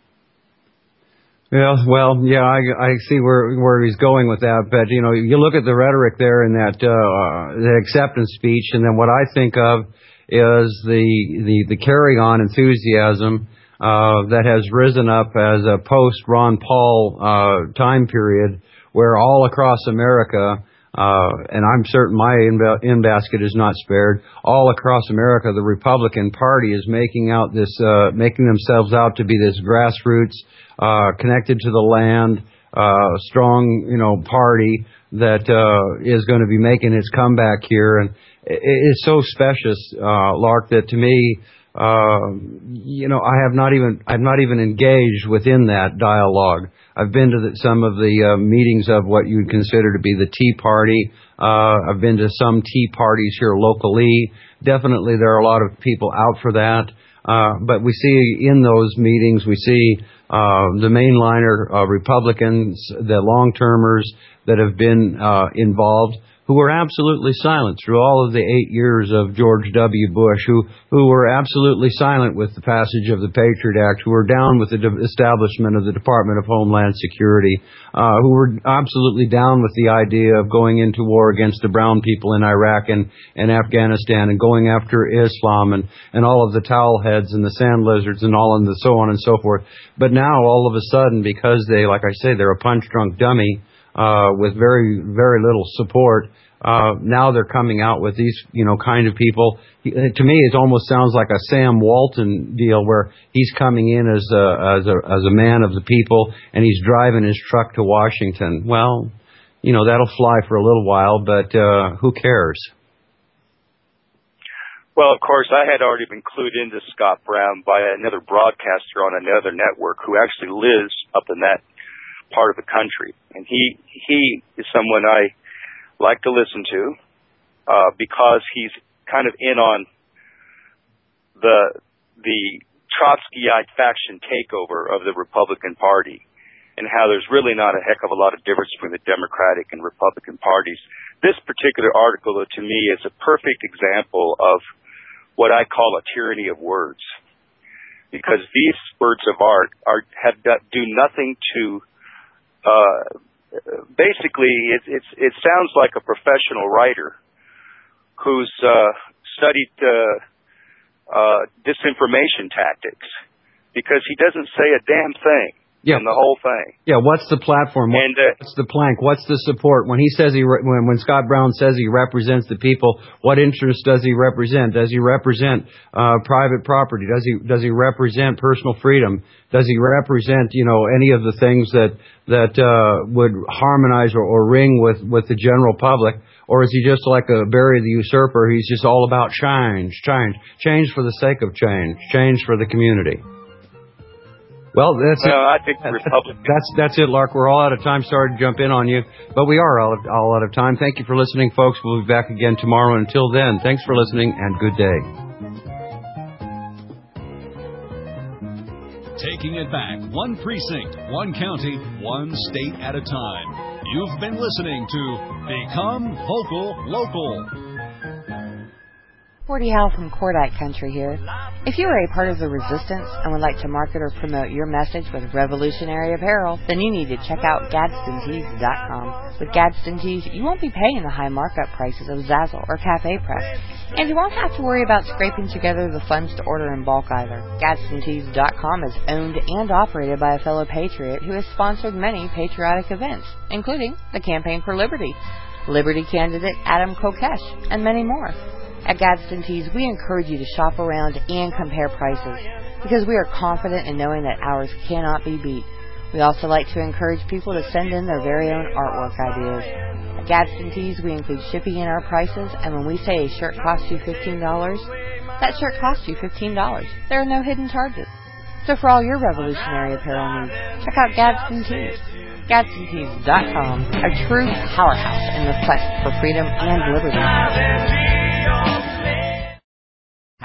Yeah, well, yeah, I, I see where where he's going with that, but you know, you look at the rhetoric there in that uh, the acceptance speech, and then what I think of is the the, the carry-on enthusiasm uh, that has risen up as a post-Ron Paul uh, time period, where all across America, uh, and I'm certain my in, in basket is not spared, all across America, the Republican Party is making out this, uh, making themselves out to be this grassroots, Uh, connected to the land, uh, strong, you know, party that, uh, is going to be making its comeback here. And it, it's so specious, uh, Lark, that to me, uh, you know, I have not even, I've not even engaged within that dialogue. I've been to the, some of the, uh, meetings of what you'd consider to be the Tea Party. Uh, I've been to some Tea Parties here locally. Definitely there are a lot of people out for that. Uh, but we see in those meetings, we see, uh, the mainliner, uh, Republicans, the long-termers that have been, uh, involved, who were absolutely silent through all of the eight years of George W. Bush, who, who were absolutely silent with the passage of the Patriot Act, who were down with the de- establishment of the Department of Homeland Security, uh, who were absolutely down with the idea of going into war against the brown people in Iraq and, and Afghanistan and going after Islam and, and all of the towel heads and the sand lizards and all and the so on and so forth. But now all of a sudden, because they, like I say, they're a punch-drunk dummy, uh, with very, very little support, Uh, now they're coming out with these, you know, kind of people. He, to me, it almost sounds like a Sam Walton deal where he's coming in as a, as a, as a man of the people and he's driving his truck to Washington. Well, you know, that'll fly for a little while, but, uh, who cares? Well, of course, I had already been clued into Scott Brown by another broadcaster on another network who actually lives up in that part of the country. And he, he is someone I like to listen to, uh, because he's kind of in on the, the Trotskyite faction takeover of the Republican Party and how there's really not a heck of a lot of difference between the Democratic and Republican parties. This particular article, though, to me is a perfect example of what I call a tyranny of words, because these words of art are, have, do nothing to, uh, basically, it, it's, it sounds like a professional writer who's uh, studied uh, uh, disinformation tactics, because he doesn't say a damn thing yeah. in the whole thing. Yeah, what's the platform? And, uh, what's the plank? What's the support? When he says he, re- when, when Scott Brown says he represents the people, what interest does he represent? Does he represent uh, private property? Does he does he represent personal freedom? Does he represent, you know, any of the things that that uh, would harmonize or, or ring with, with the general public? Or is he just like a Barry the Usurper? He's just all about change, change, change for the sake of change, change for the community. Well, that's well, it. I think the Republicans. That's that's it, Lark. We're all out of time. Sorry to jump in on you, but we are all, all out of time. Thank you for listening, folks. We'll be back again tomorrow. Until then, thanks for listening and good day. Taking it back, one precinct, one county, one state at a time. You've been listening to Become Vocal Local. Forty Hal from Cordite Country here. If you are a part of the resistance and would like to market or promote your message with revolutionary apparel, then you need to check out Gadsden Tees dot com. With Gadsden Tees, you won't be paying the high markup prices of Zazzle or Cafe Press, and you won't have to worry about scraping together the funds to order in bulk either. Gadsden Tees dot com is owned and operated by a fellow patriot who has sponsored many patriotic events, including the Campaign for Liberty, Liberty candidate Adam Kokesh, and many more. At Gadsden Tees, we encourage you to shop around and compare prices, because we are confident in knowing that ours cannot be beat. We also like to encourage people to send in their very own artwork ideas. At Gadsden Tees, we include shipping in our prices, and when we say a shirt costs you fifteen dollars, that shirt costs you fifteen dollars. There are no hidden charges. So for all your revolutionary apparel needs, check out Gadsden Tees. Gadsden Tees dot com, a true powerhouse in the quest for freedom and liberty.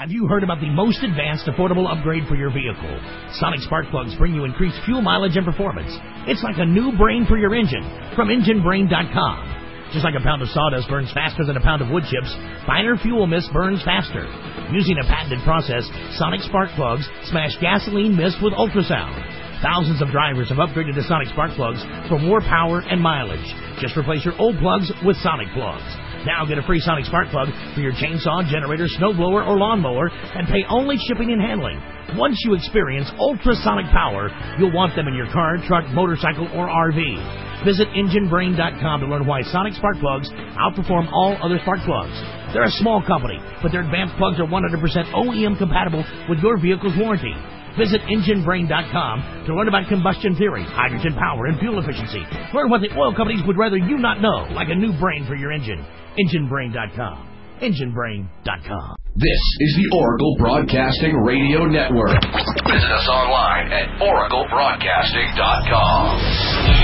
Have you heard about the most advanced affordable upgrade for your vehicle? Sonic spark plugs bring you increased fuel mileage and performance. It's like a new brain for your engine from engine brain dot com. Just like a pound of sawdust burns faster than a pound of wood chips, finer fuel mist burns faster. Using a patented process, Sonic spark plugs smash gasoline mist with ultrasound. Thousands of drivers have upgraded to Sonic spark plugs for more power and mileage. Just replace your old plugs with Sonic plugs. Now get a free Sonic spark plug for your chainsaw, generator, snowblower, or lawnmower and pay only shipping and handling. Once you experience ultrasonic power, you'll want them in your car, truck, motorcycle, or R V. Visit engine brain dot com to learn why Sonic spark plugs outperform all other spark plugs. They're a small company, but their advanced plugs are one hundred percent O E M compatible with your vehicle's warranty. Visit engine brain dot com to learn about combustion theory, hydrogen power, and fuel efficiency. Learn what the oil companies would rather you not know, like a new brain for your engine. engine brain dot com. engine brain dot com. This is the Oracle Broadcasting Radio Network. Visit us online at oracle broadcasting dot com.